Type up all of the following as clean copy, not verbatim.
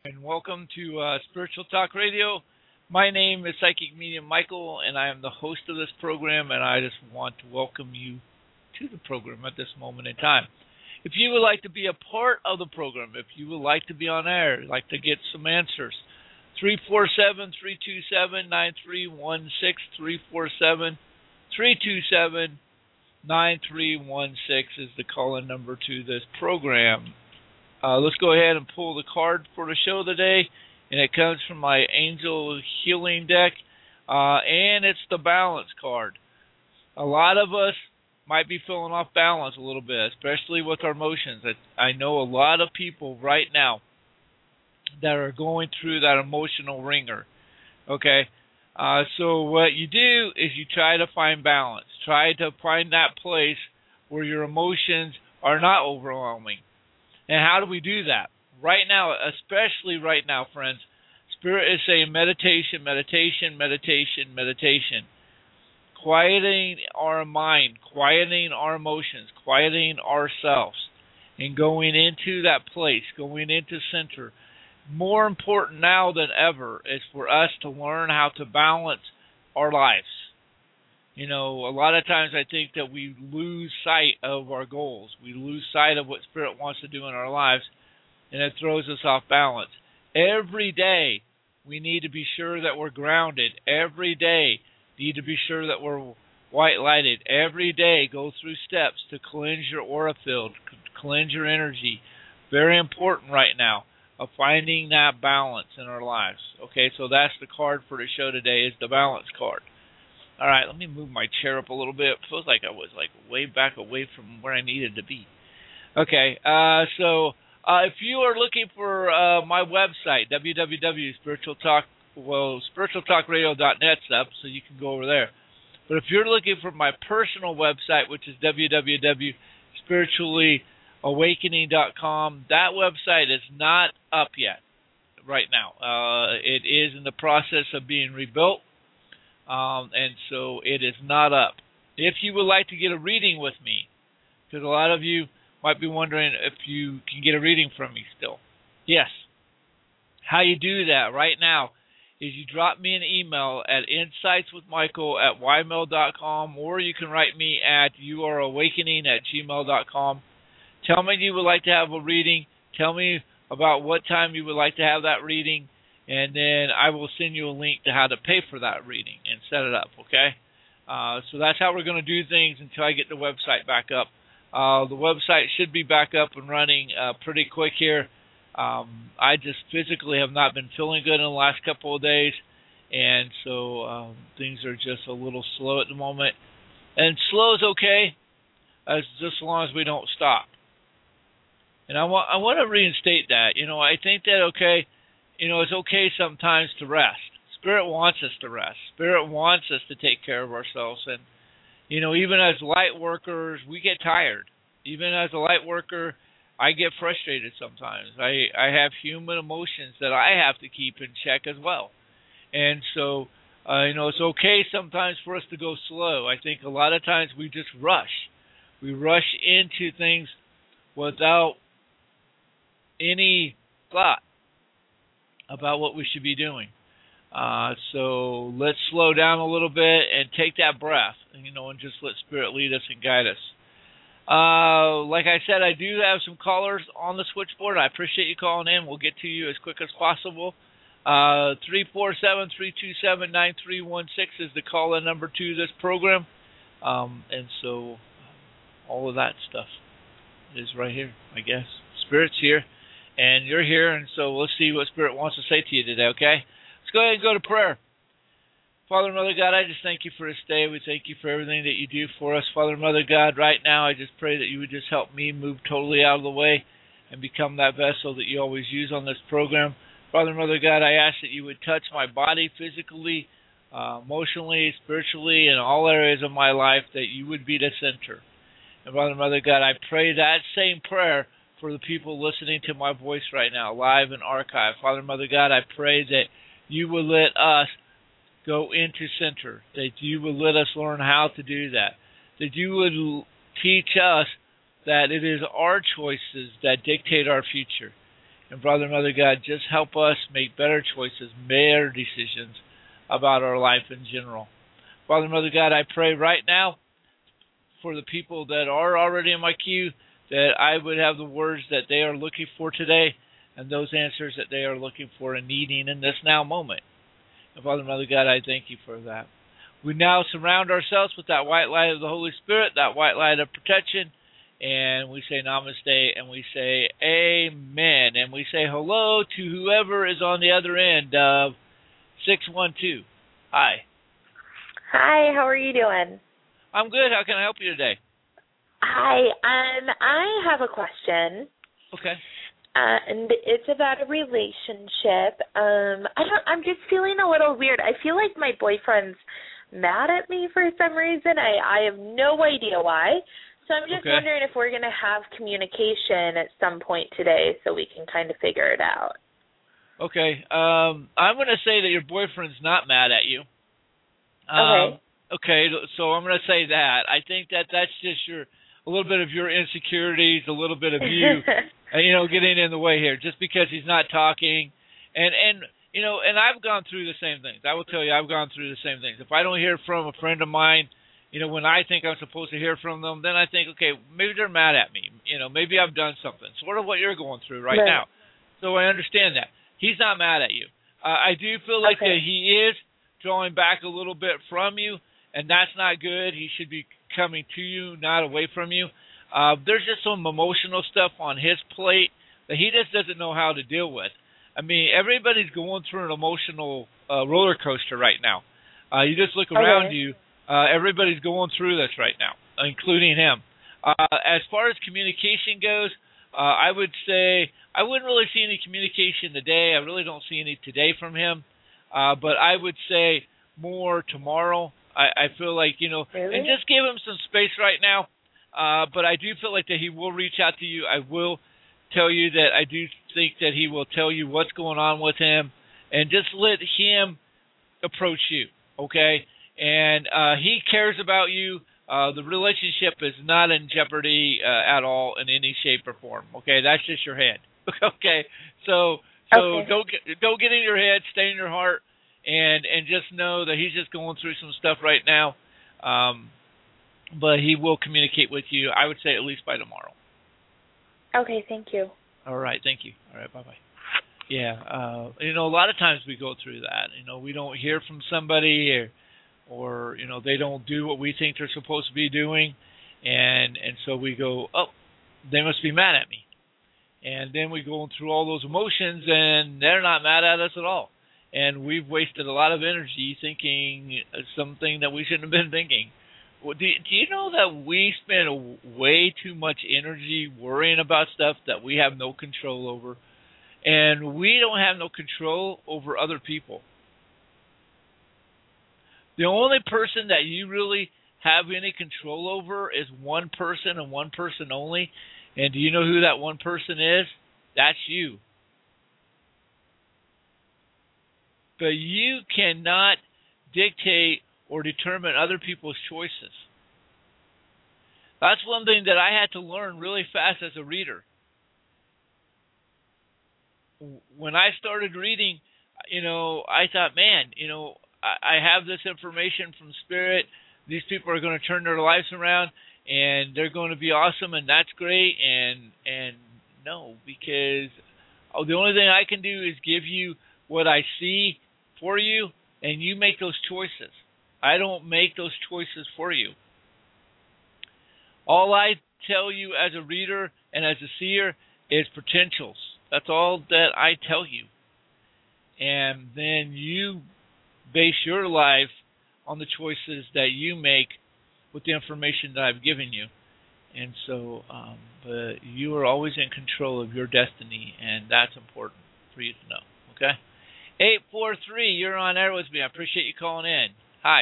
And welcome to Spiritual Talk Radio. My name is Psychic Medium Michael, and I am the host of this program, and I just want to welcome you to the program at this moment in time. If you would like to be a part of the program, if you would like to be on air, like to get some answers, 347-327-9316, 347-327-9316 is the call-in number to this program. Let's go ahead and pull the card for the show today, and it comes from my Angel Healing deck, and it's the Balance card. A lot of us might be feeling off balance a little bit, especially with our emotions. I know a lot of people right now that are going through that emotional ringer, okay? So what you do is you try to find balance. Try to find that place where your emotions are not overwhelming. And how do we do that? Right now, especially right now, friends, Spirit is saying meditation, meditation, meditation, meditation. Quieting our mind, quieting our emotions, quieting ourselves, and going into that place, going into center. More important now than ever is for us to learn how to balance our lives. You know, a lot of times I think that we lose sight of our goals. We lose sight of what Spirit wants to do in our lives, and it throws us off balance. Every day, we need to be sure that we're grounded. Every day, need to be sure that we're white-lighted. Every day, go through steps to cleanse your aura field, cleanse your energy. Very important right now of finding that balance in our lives. Okay, so that's the card for the show today, is the Balance card. All right, let me move my chair up a little bit. It feels like I was way back away from where I needed to be. Okay, so if you are looking for my website, spiritualtalkradio.net's up, so you can go over there. But if you're looking for my personal website, which is www.spirituallyawakening.com, that website is not up yet right now. It is in the process of being rebuilt. And so it is not up. If you would like to get a reading with me, because a lot of you might be wondering if you can get a reading from me still. Yes. How you do that right now is you drop me an email at insightswithmichael@ymail.com, or you can write me at yourawakening@gmail.com. Tell me you would like to have a reading. Tell me about what time you would like to have that reading. And then I will send you a link to how to pay for that reading and set it up, okay? So that's how we're going to do things until I get the website back up. The website should be back up and running pretty quick here. I just physically have not been feeling good in the last couple of days, and so things are just a little slow at the moment. And slow is okay, just as long as we don't stop. And I want to reinstate that. You know, I think that, okay, you know, it's okay sometimes to rest. Spirit wants us to rest. Spirit wants us to take care of ourselves. And, you know, even as light workers, we get tired. Even as a light worker, I get frustrated sometimes. I have human emotions that I have to keep in check as well. And so, you know, it's okay sometimes for us to go slow. I think a lot of times we just rush. We rush into things without any thought about what we should be doing. So let's slow down a little bit and take that breath, you know, and just let Spirit lead us and guide us. Like I said, I do have some callers on the switchboard. I appreciate you calling in. We'll get to you as quick as possible. 347-327-9316 is the call-in number to this program. And so all of that stuff is right here, I guess. Spirit's here. And you're here, and so let's see what Spirit wants to say to you today, okay? Let's go ahead and go to prayer. Father and Mother God, I just thank you for this day. We thank you for everything that you do for us. Father and Mother God, right now I just pray that you would just help me move totally out of the way and become that vessel that you always use on this program. Father and Mother God, I ask that you would touch my body physically, emotionally, spiritually, in all areas of my life, that you would be the center. And Father and Mother God, I pray that same prayer for the people listening to my voice right now, live and archive. Father and Mother God, I pray that you will let us go into center, that you will let us learn how to do that you would teach us that it is our choices that dictate our future. And Father and Mother God, just help us make better choices, better decisions about our life in general. Father and Mother God, I pray right now for the people that are already in my queue that I would have the words that they are looking for today and those answers that they are looking for and needing in this now moment. And Father and Mother God, I thank you for that. We now surround ourselves with that white light of the Holy Spirit, that white light of protection, and we say namaste, and we say amen, and we say hello to whoever is on the other end of 612. Hi. Hi, how are you doing? I'm good. How can I help you today? Hi, I have a question. Okay. And it's about a relationship. I'm just feeling a little weird. I feel like my boyfriend's mad at me for some reason. I have no idea why. So I'm just wondering if we're going to have communication at some point today so we can kind of figure it out. Okay. I'm going to say that your boyfriend's not mad at you. Okay. Okay, so I'm going to say that. I think that that's just a little bit of your insecurities, a little bit of you, getting in the way here. Just because he's not talking, and I've gone through the same things. I will tell you, I've gone through the same things. If I don't hear from a friend of mine, when I think I'm supposed to hear from them, then I think, okay, maybe they're mad at me. Maybe I've done something. Sort of what you're going through right now. So I understand that. He's not mad at you. I do feel like that he is drawing back a little bit from you, and that's not good. He should be coming to you, not away from you. There's just some emotional stuff on his plate that he just doesn't know how to deal with. I mean, everybody's going through an emotional roller coaster right now. You just look around you. Everybody's going through this right now, including him. As far as communication goes, I would say I wouldn't really see any communication today. I really don't see any today from him. But I would say more tomorrow. I feel like, and just give him some space right now. But I do feel like that he will reach out to you. I will tell you that I do think that he will tell you what's going on with him, and just let him approach you, okay? And he cares about you. The relationship is not in jeopardy at all in any shape or form, okay? That's just your head, okay? So don't get in your head, stay in your heart, and just know that he's just going through some stuff right now. But he will communicate with you, I would say, at least by tomorrow. Okay, thank you. All right, thank you. All right, bye-bye. Yeah, a lot of times we go through that. We don't hear from somebody or they don't do what we think they're supposed to be doing, and so we go, oh, they must be mad at me. And then we go through all those emotions, and they're not mad at us at all. And we've wasted a lot of energy thinking something that we shouldn't have been thinking. Well, do you know that we spend way too much energy worrying about stuff that we have no control over? And we don't have no control over other people. The only person that you really have any control over is one person and one person only. And do you know who that one person is? That's you. But you cannot dictate or determine other people's choices. That's one thing that I had to learn really fast as a reader. When I started reading, I thought, man, I have this information from Spirit. These people are going to turn their lives around, and they're going to be awesome, and that's great. And no, because the only thing I can do is give you what I see for you, and you make those choices. I don't make those choices for you. All I tell you as a reader and as a seer is potentials. That's all that I tell you. And then you base your life on the choices that you make with the information that I've given you. And so, but you are always in control of your destiny, and that's important for you to know, okay? 843, you're on air with me. I appreciate you calling in. Hi.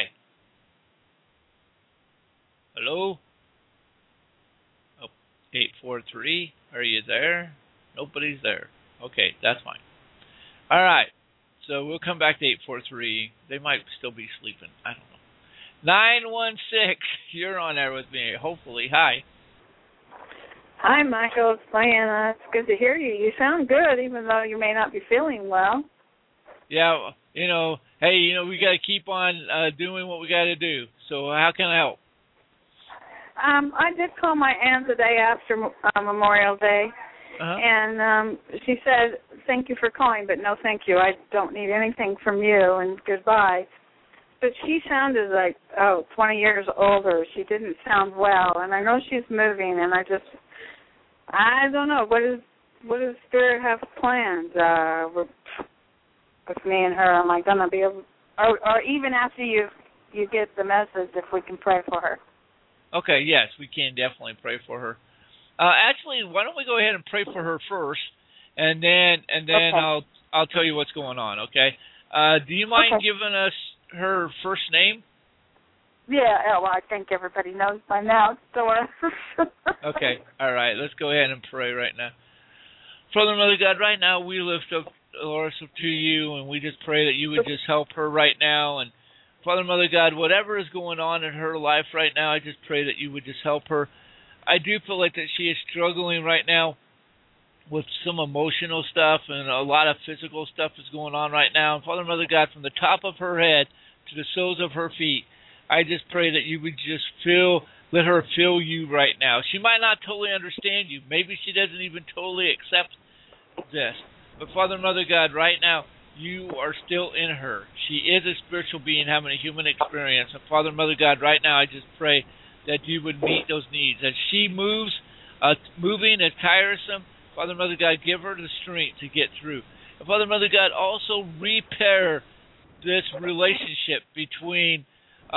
Hello? Oh, 843, are you there? Nobody's there. Okay, that's fine. All right, so we'll come back to 843. They might still be sleeping. I don't know. 916, you're on air with me, hopefully. Hi. Hi, Michael. It's Diana. It's good to hear you. You sound good, even though you may not be feeling well. Yeah, hey, we got to keep on doing what we got to do. So how can I help? I did call my aunt the day after Memorial Day, and she said, thank you for calling, but no thank you. I don't need anything from you, and goodbye. But she sounded like, 20 years older. She didn't sound well, and I know she's moving, and I don't know. What does Spirit have planned with me and her? Am I going to be able, or even after you get the message, if we can pray for her? Okay, yes, we can definitely pray for her. Actually, why don't we go ahead and pray for her first, and then okay. I'll tell you what's going on. Okay. Do you mind giving us her first name? Yeah. Well, I think everybody knows by now. Okay. All right. Let's go ahead and pray right now. Father, Mother God, right now we lift up Dolores to you, and we just pray that you would just help her right now. And Father, Mother God, whatever is going on in her life right now, I just pray that you would just help her. I do feel like that she is struggling right now with some emotional stuff, and a lot of physical stuff is going on right now. And Father, Mother God, from the top of her head to the soles of her feet, I just pray that you would just let her feel you right now. She might not totally understand you. Maybe she doesn't even totally accept this. But Father, Mother God, right now, you are still in her. She is a spiritual being having a human experience. And Father, Mother God, right now I just pray that you would meet those needs. As she moves, moving is tiresome, Father, Mother God, give her the strength to get through. And Father, Mother God, also repair this relationship between,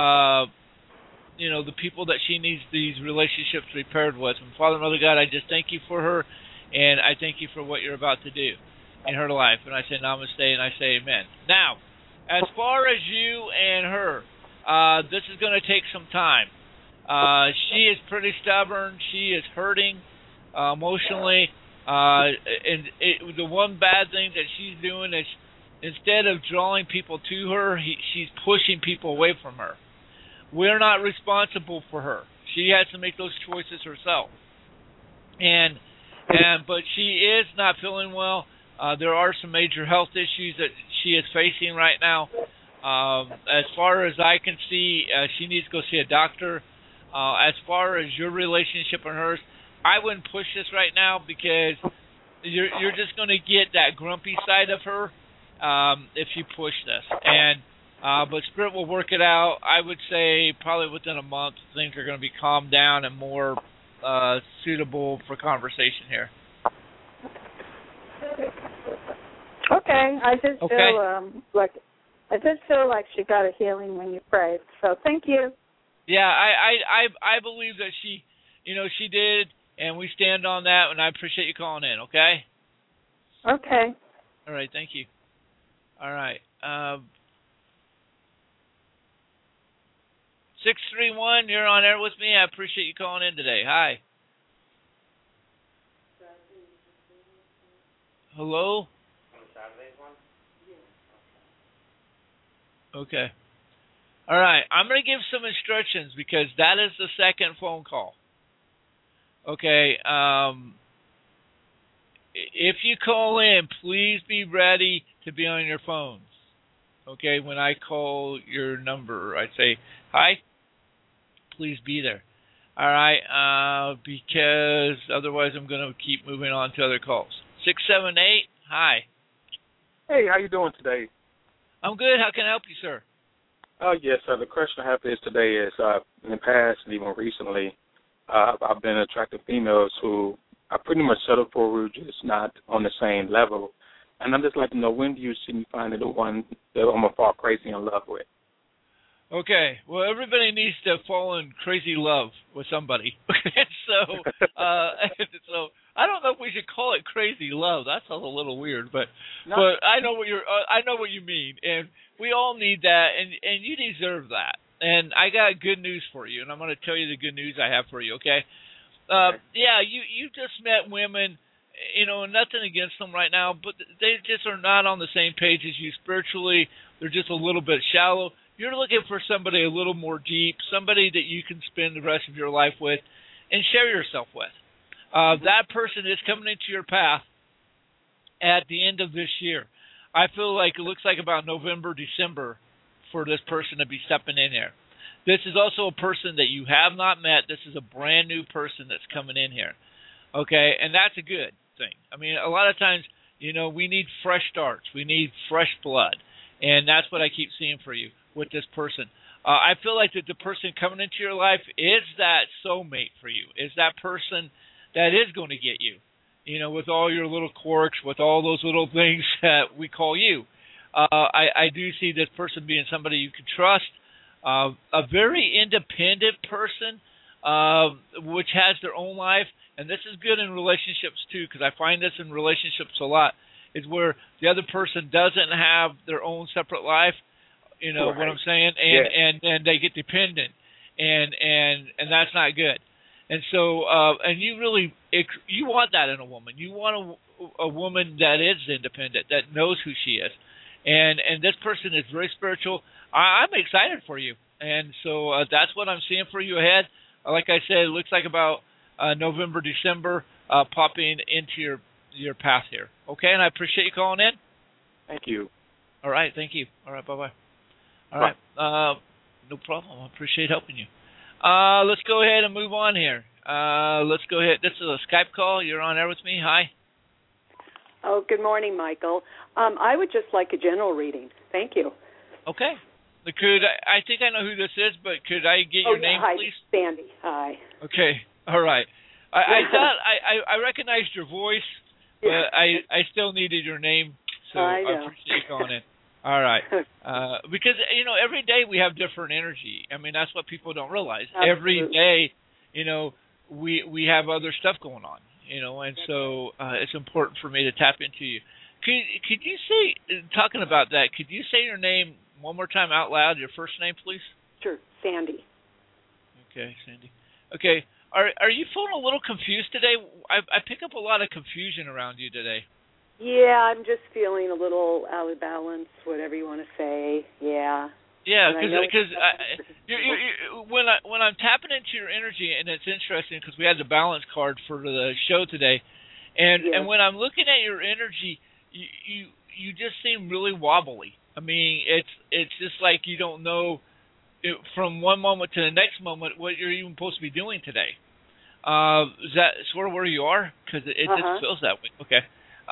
the people that she needs these relationships repaired with. And Father, Mother God, I just thank you for her, and I thank you for what you're about to do in her life. And I say namaste, and I say amen. Now, as far as you and her, this is going to take some time. She is pretty stubborn. She is hurting emotionally. The one bad thing that she's doing is instead of drawing people to her, she's pushing people away from her. We're not responsible for her. She has to make those choices herself. But she is not feeling well. There are some major health issues that she is facing right now. As far as I can see, she needs to go see a doctor. As far as your relationship and hers, I wouldn't push this right now because you're just going to get that grumpy side of her if you push this. But Spirit will work it out. I would say probably within a month things are going to be calmed down and more suitable for conversation here. Okay, I did feel like she got a healing when you prayed. So thank you. Yeah, I believe that she did, and we stand on that, and I appreciate you calling in. Okay. Okay. All right. Thank you. All right. 631, you're on air with me. I appreciate you calling in today. Hi. Hello? Okay. All right. I'm going to give some instructions because that is the second phone call. Okay. If you call in, please be ready to be on your phones. Okay. When I call your number, I say, hi, please be there. All right. Because otherwise I'm going to keep moving on to other calls. 678, hi. Hey, how you doing today? I'm good. How can I help you, sir? Yes, sir. The question I have is today is in the past and even recently, I've been attracting females who are pretty much settled for, we're just not on the same level. And I'm just like to know, when do you see me finding the one that I'm going to fall crazy in love with? Okay. Well, everybody needs to fall in crazy love with somebody. So I don't know if we should call it crazy love. That sounds a little weird, but I know what you mean, and we all need that, and you deserve that. And I got good news for you, and I'm going to tell you the good news I have for you. Okay. Yeah, you just met women, nothing against them right now, but they just are not on the same page as you spiritually. They're just a little bit shallow. You're looking for somebody a little more deep, somebody that you can spend the rest of your life with and share yourself with. That person is coming into your path at the end of this year. I feel like it looks like about November, December for this person to be stepping in here. This is also a person that you have not met. This is a brand new person that's coming in here. Okay, and that's a good thing. I mean, a lot of times, we need fresh starts. We need fresh blood. And that's what I keep seeing for you with this person. I feel like that the person coming into your life is that soulmate for you, is that person that is going to get you, with all your little quirks, with all those little things that we call you. I do see this person being somebody you can trust, a very independent person, which has their own life. And this is good in relationships, too, because I find this in relationships a lot, is where the other person doesn't have their own separate life, right. What I'm saying, and they get dependent, and that's not good. And so, and you really, you want that in a woman. You want a woman that is independent, that knows who she is. And this person is very spiritual. I'm excited for you. And so that's what I'm seeing for you ahead. Like I said, it looks like about November, December, popping into your path here. Okay, and I appreciate you calling in. Thank you. All right, thank you. All right, bye-bye. All Bye. right, no problem. I appreciate helping you. Let's go ahead and move on here. Let's go ahead. This is a Skype call. You're on air with me. Hi. Oh, good morning, Michael. I would just like a general reading. Thank you. Okay. I think I know who this is, but could I get your name, hi, please? Sandy. Hi. Okay. All right. I thought I recognized your voice, but I still needed your name, so I appreciate you calling in. All right. Because, every day we have different energy. I mean, that's what people don't realize. Absolutely. Every day, we have other stuff going on, and so it's important for me to tap into you. Could you say, talking about that, could you say your name one more time out loud, your first name, please? Sure, Sandy. Okay, Sandy. Okay. Are you feeling a little confused today? I pick up a lot of confusion around you today. Yeah, I'm just feeling a little out of balance, whatever you want to say. Yeah. Yeah, because when I'm tapping into your energy, and it's interesting because we had the balance card for the show today, and when I'm looking at your energy, you just seem really wobbly. I mean, it's just like you don't know from one moment to the next moment what you're even supposed to be doing today. Is that sort of where you are? Because it just feels that way. Okay.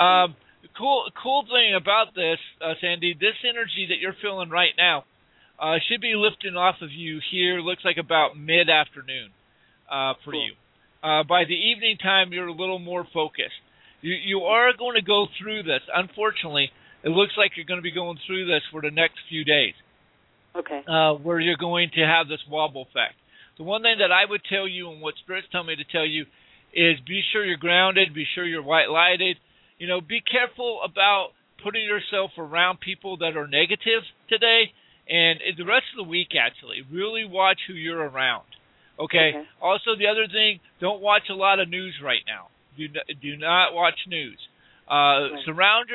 Cool thing about this, Sandy, this energy that you're feeling right now should be lifting off of you here. Looks like about mid-afternoon for you. By the evening time, you're a little more focused. You are going to go through this. Unfortunately, it looks like you're going to be going through this for the next few days. Okay. Where you're going to have this wobble effect. The one thing that I would tell you, and what Spirit's telling me to tell you, is be sure you're grounded, be sure you're white-lighted. Be careful about putting yourself around people that are negative today, and the rest of the week, actually. Really watch who you're around. Okay? Also, the other thing, don't watch a lot of news right now. Do not watch news. Surround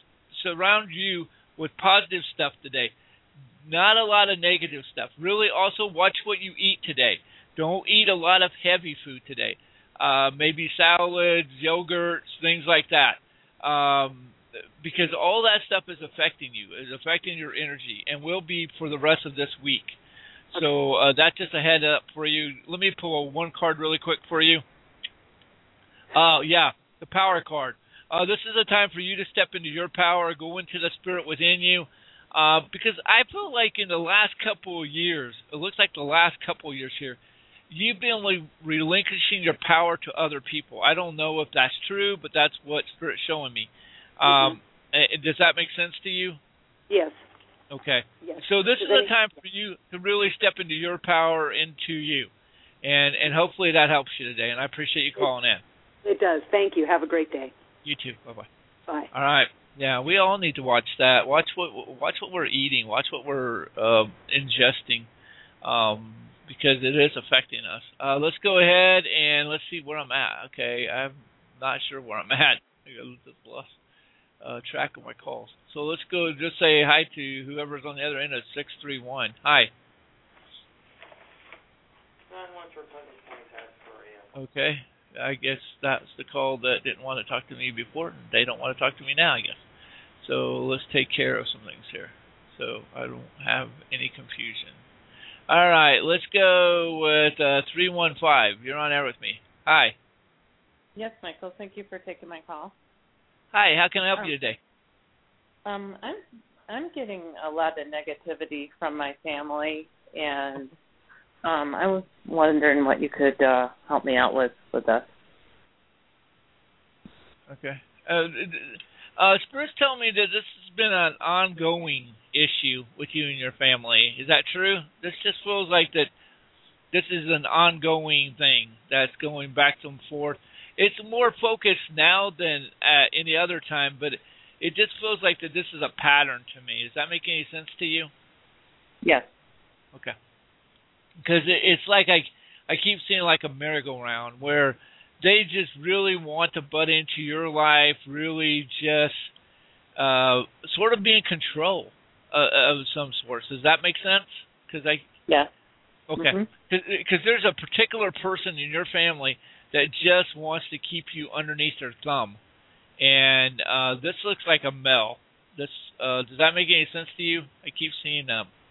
you with positive stuff today. Not a lot of negative stuff. Really also watch what you eat today. Don't eat a lot of heavy food today. Maybe salads, yogurts, things like that. Because all that stuff is affecting you, is affecting your energy, and will be for the rest of this week. So that's just a head up for you. Let me pull one card really quick for you. The power card. This is a time for you to step into your power, go into the spirit within you. Because I feel like in the last couple of years, it looks like the last couple of years here, you've been relinquishing your power to other people. I don't know if that's true, but that's what Spirit's showing me. Does that make sense to you? Yes. Okay. Yes. So this is a time for you to really step into your power, into you. And hopefully that helps you today, and I appreciate you calling in. It does. Thank you. Have a great day. You too. Bye-bye. Bye. All right. Yeah, we all need to watch that. Watch what we're eating. Watch what we're ingesting, because it is affecting us. Let's go ahead and let's see where I'm at. Okay, I'm not sure where I'm at. I just lost track of my calls. So let's go. Just say hi to whoever's on the other end of 631. Hi. 9-1 for Pleasant Point, Astoria. Okay. I guess that's the call that didn't want to talk to me before, and they don't want to talk to me now, I guess. So let's take care of some things here, so I don't have any confusion. All right, let's go with 315. You're on air with me. Hi. Yes, Michael. Thank you for taking my call. Hi. How can I help you today? I'm getting a lot of negativity from my family, and I was wondering what you could help me out with that. Okay. Spirits tell me that this has been an ongoing issue with you and your family. Is that true? This just feels like that this is an ongoing thing that's going back and forth. It's more focused now than at any other time, but it just feels like that this is a pattern to me. Does that make any sense to you? Yes. Okay. Because it's like I keep seeing like a merry-go-round where they just really want to butt into your life, really just sort of be in control of some sort. Does that make sense? Yeah. Okay. Because there's a particular person in your family that just wants to keep you underneath their thumb. And this looks like a male. Does that make any sense to you? I keep seeing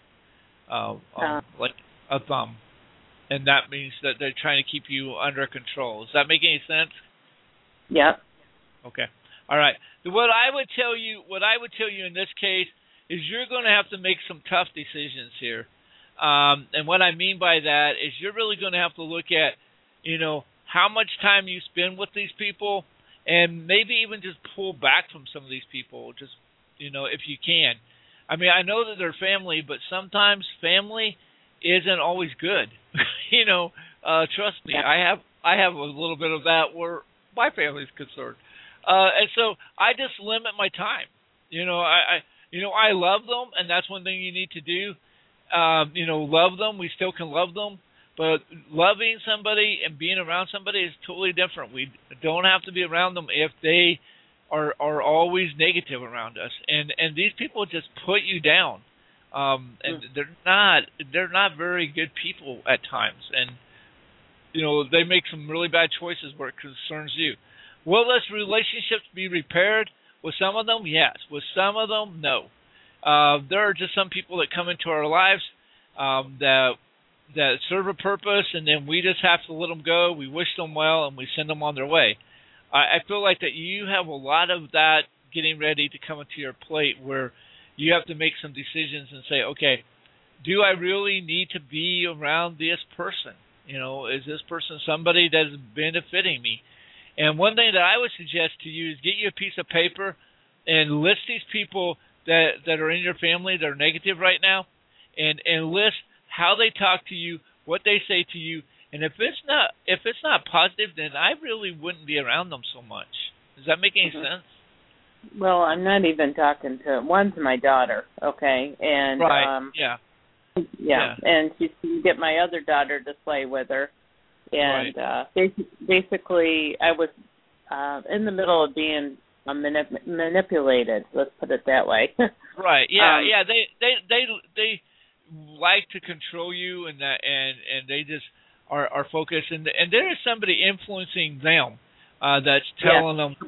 like a thumb. And that means that they're trying to keep you under control. Does that make any sense? Yeah. Okay. All right. What I would tell you in this case is you're going to have to make some tough decisions here. And what I mean by that is you're really going to have to look at, how much time you spend with these people, and maybe even just pull back from some of these people, just, if you can. I mean, I know that they're family, but sometimes family isn't always good. Trust me, I have a little bit of that where my family's concerned. And so I just limit my time. I love them, and that's one thing you need to do. Love them. We still can love them. But loving somebody and being around somebody is totally different. We don't have to be around them if they are always negative around us. And these people just put you down. And they're not very good people at times. And, they make some really bad choices where it concerns you. Will this relationships be repaired? With some of them, yes. With some of them, no. There are just some people that come into our lives that serve a purpose, and then we just have to let them go. We wish them well, and we send them on their way. I feel like that you have a lot of that getting ready to come into your plate where you have to make some decisions and say, okay, do I really need to be around this person? Is this person somebody that is benefiting me? And one thing that I would suggest to you is get you a piece of paper and list these people that are in your family that are negative right now, and list how they talk to you, what they say to you, and if it's not positive, then I really wouldn't be around them so much. Does that make any sense? Well, I'm not even talking to one's my daughter, okay, and right, yeah, and she can get my other daughter to play with her, and basically I was in the middle of being manipulated. Let's put it that way. Right. Yeah. They like to control you, and they just are focused, and there is somebody influencing them that's telling them.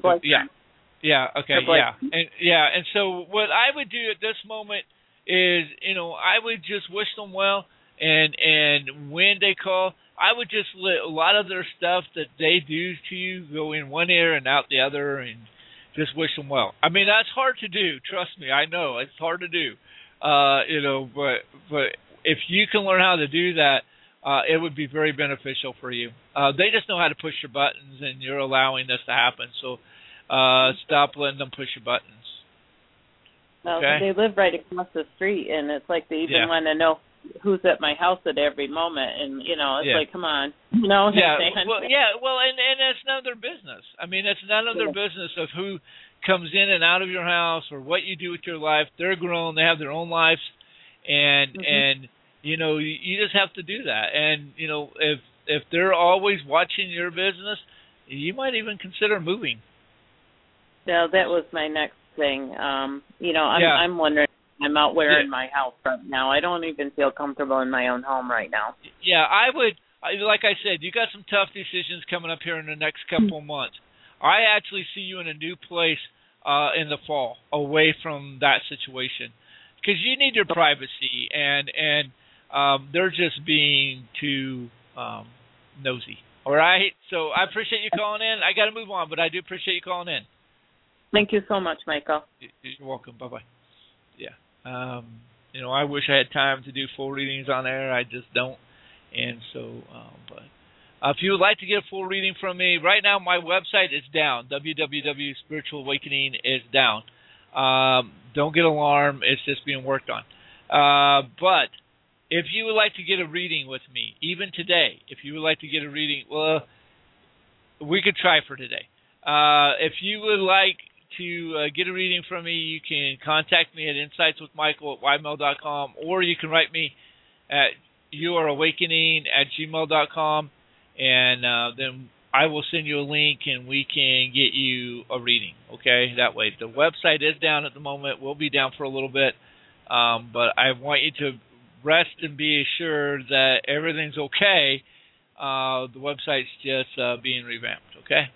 And so what I would do at this moment is, I would just wish them well, and when they call, I would just let a lot of their stuff that they do to you go in one ear and out the other, and just wish them well. I mean, that's hard to do. Trust me, I know it's hard to do. But if you can learn how to do that, it would be very beneficial for you. They just know how to push your buttons, and you're allowing this to happen. So stop letting them push your buttons. Well, they live right across the street, and it's like they even want to know who's at my house at every moment, and it's like, come on, Well, and it's none of their business. I mean, it's none of their business of who comes in and out of your house or what you do with your life. They're grown; they have their own lives, and you just have to do that. And if they're always watching your business, you might even consider moving. Well, that was my next thing. I'm wondering. I'm out where in my house right now. I don't even feel comfortable in my own home right now. Yeah, I like I said, you got some tough decisions coming up here in the next couple months. I actually see you in a new place in the fall, away from that situation, because you need your privacy, and they're just being too nosy. All right, so I appreciate you calling in. I got to move on, but I do appreciate you calling in. Thank you so much, Michael. You're welcome. Bye-bye. Yeah. I wish I had time to do full readings on air. I just don't. And so, but if you would like to get a full reading from me, right now my website is down. www.spiritualawakening is down. Don't get alarmed. It's just being worked on. But if you would like to get a reading with me, even today, if you would like to get a reading, well, we could try for today. If you would like to get a reading from me, you can contact me at insightswithmichael@ymail.com, or you can write me at youareawakening@gmail.com, and then I will send you a link and we can get you a reading, okay? That way. The website is down at the moment. We'll be down for a little bit, but I want you to rest and be assured that everything's okay. The website's just being revamped, okay?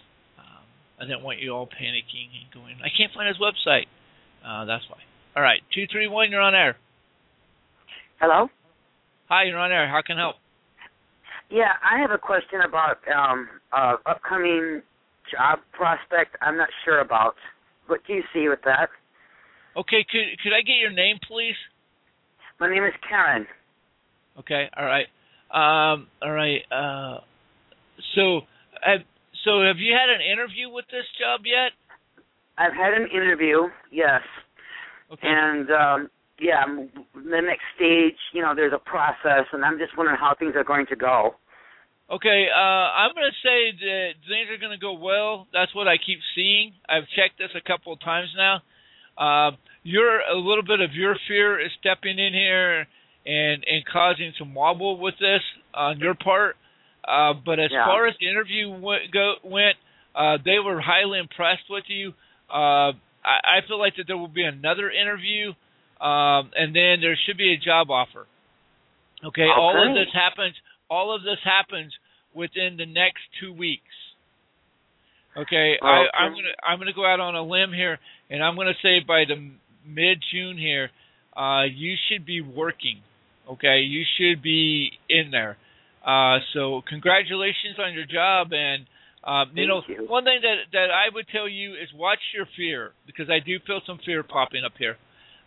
I didn't want you all panicking and going, I can't find his website. That's why. All right, 231, you're on air. Hello? Hi, you're on air. How can I help? Yeah, I have a question about upcoming job prospect I'm not sure about. What do you see with that? Okay, could I get your name, please? My name is Karen. Okay, all right. All right. So have you had an interview with this job yet? I've had an interview, yes. Okay. And, the next stage, there's a process, and I'm just wondering how things are going to go. Okay, I'm going to say that things are going to go well. That's what I keep seeing. I've checked this a couple of times now. A little bit of your fear is stepping in here and causing some wobble with this on your part. But as far as the interview went, they were highly impressed with you. I feel like that there will be another interview, and then there should be a job offer. Okay. All of this happens within the next 2 weeks. Okay. I'm gonna go out on a limb here, and I'm gonna say by the mid-June here, you should be working. Okay, you should be in there. So congratulations on your job, and you. One thing that I would tell you is watch your fear, because I do feel some fear popping up here.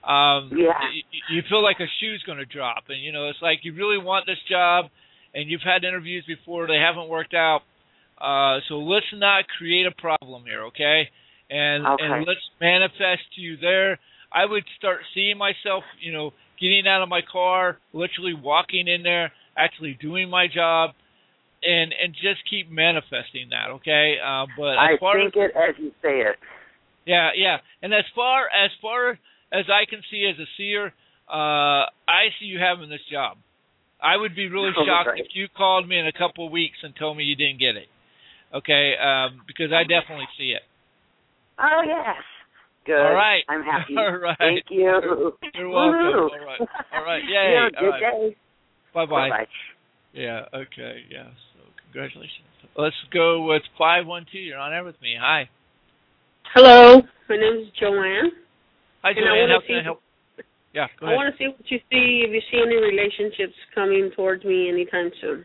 You feel like a shoe's going to drop, and it's like you really want this job, and you've had interviews before, they haven't worked out. So let's not create a problem here, okay? And let's manifest you there. I would start seeing myself, getting out of my car, literally walking in there, actually doing my job, and just keep manifesting that, okay? But I think it as you say it. Yeah. And as far as I can see as a seer, I see you having this job. I would be really shocked if you called me in a couple of weeks and told me you didn't get it, okay? Because I definitely see it. Oh, yes. Good. All right. I'm happy. All right. Thank you. You're welcome. All right. Yay. Yeah, good day. Bye-bye. Bye-bye. Yeah, okay, yeah. So congratulations. Let's go with 512. You're on air with me. Hi. Hello. My name is Joanne. Hi, Joanne. How can I help? Yeah, go ahead. I want to see what you see, if you see any relationships coming towards me anytime soon.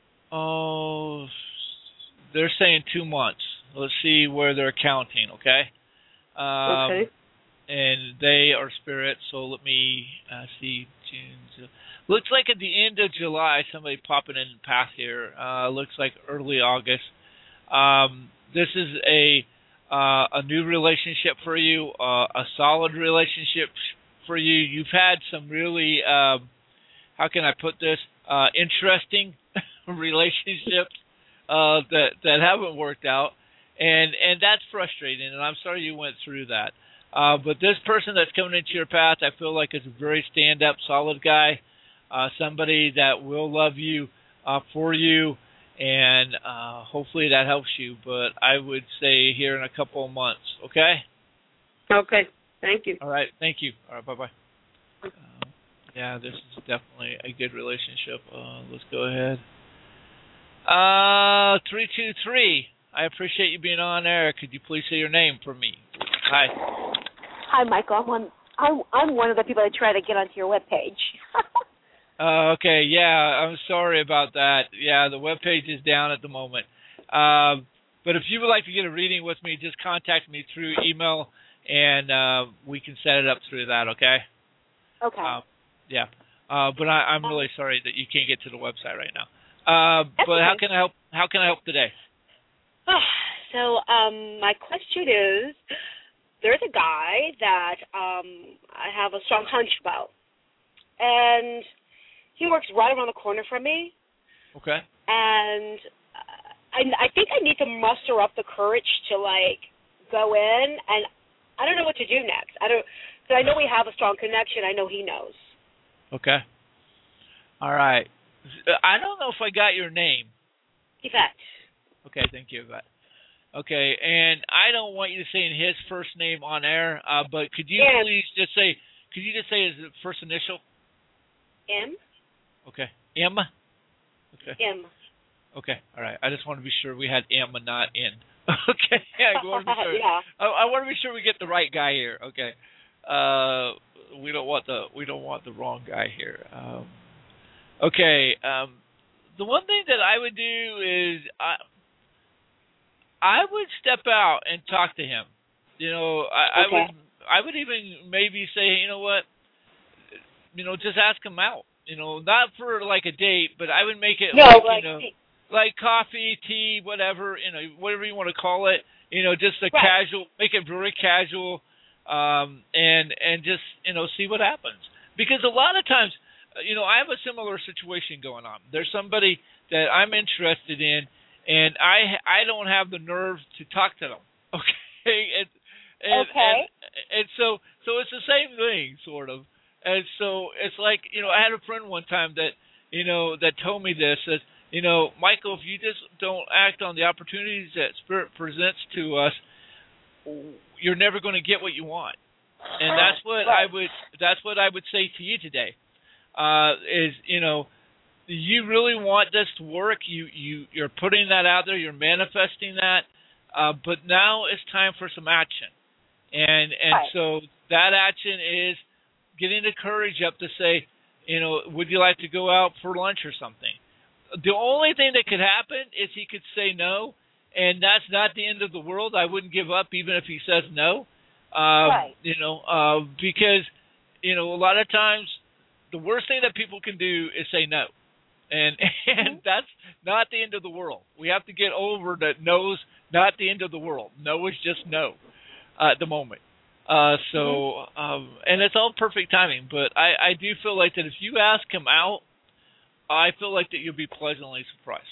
Oh, they're saying 2 months. Let's see where they're counting, okay? Okay. And they are spirits, so let me see. June. Looks like at the end of July, somebody popping in the path here. Looks like early August. This is a new relationship for you, a solid relationship for you. You've had some really, how can I put this, interesting relationships that haven't worked out, and that's frustrating. And I'm sorry you went through that. But this person that's coming into your path, I feel like is a very stand-up, solid guy, somebody that will love you for you, and hopefully that helps you. But I would say here in a couple of months, okay? Okay. Thank you. All right. Thank you. All right. Bye-bye. Yeah, this is definitely a good relationship. Let's go ahead. 323. I appreciate you being on air. Could you please say your name for me? Hi. Hi, Michael. I'm one of the people that try to get onto your webpage. Okay, yeah, I'm sorry about that. Yeah, the webpage is down at the moment. But if you would like to get a reading with me, just contact me through email, and we can set it up through that, okay? Okay. Yeah. But I'm really sorry that you can't get to the website right now. But okay. How can I help today? So my question is, there's a guy that I have a strong hunch about, and he works right around the corner from me. Okay. And I think I need to muster up the courage to go in, and I don't know what to do next. Because I know we have a strong connection. I know he knows. Okay. All right. I don't know if I got your name. Yvette. Okay, thank you, Yvette. Okay, and I don't want you to say his first name on air, but could you please just say his first initial? M. Okay. M? Okay. M. Okay, all right. I just want to be sure we had M and not N. Okay, I want to be sure. Yeah. I want to be sure we get the right guy here. Okay. We don't want the wrong guy here. Okay. The one thing that I would do is I would step out and talk to him. You know, I would even maybe say, you know what, just ask him out. Not for like a date, but I would make it like coffee, tea, whatever, whatever you want to call it. Just a casual, make it very casual, and just see what happens. Because a lot of times, I have a similar situation going on. There's somebody that I'm interested in, and I don't have the nerve to talk to them. Okay. And so it's the same thing, sort of. And so it's like, I had a friend one time that, that told me this, that, Michael, if you just don't act on the opportunities that Spirit presents to us, you're never going to get what you want. And that's what I would say to you today. Is, you really want this to work. You're putting that out there. You're manifesting that. But now it's time for some action. And so that action is getting the courage up to say, would you like to go out for lunch or something? The only thing that could happen is he could say no, and that's not the end of the world. I wouldn't give up even if he says no. Because, a lot of times the worst thing that people can do is say no. And that's not the end of the world. We have to get over that no's not the end of the world. No is just no at the moment. And it's all perfect timing, but I do feel like that if you ask him out, I feel like that you'll be pleasantly surprised.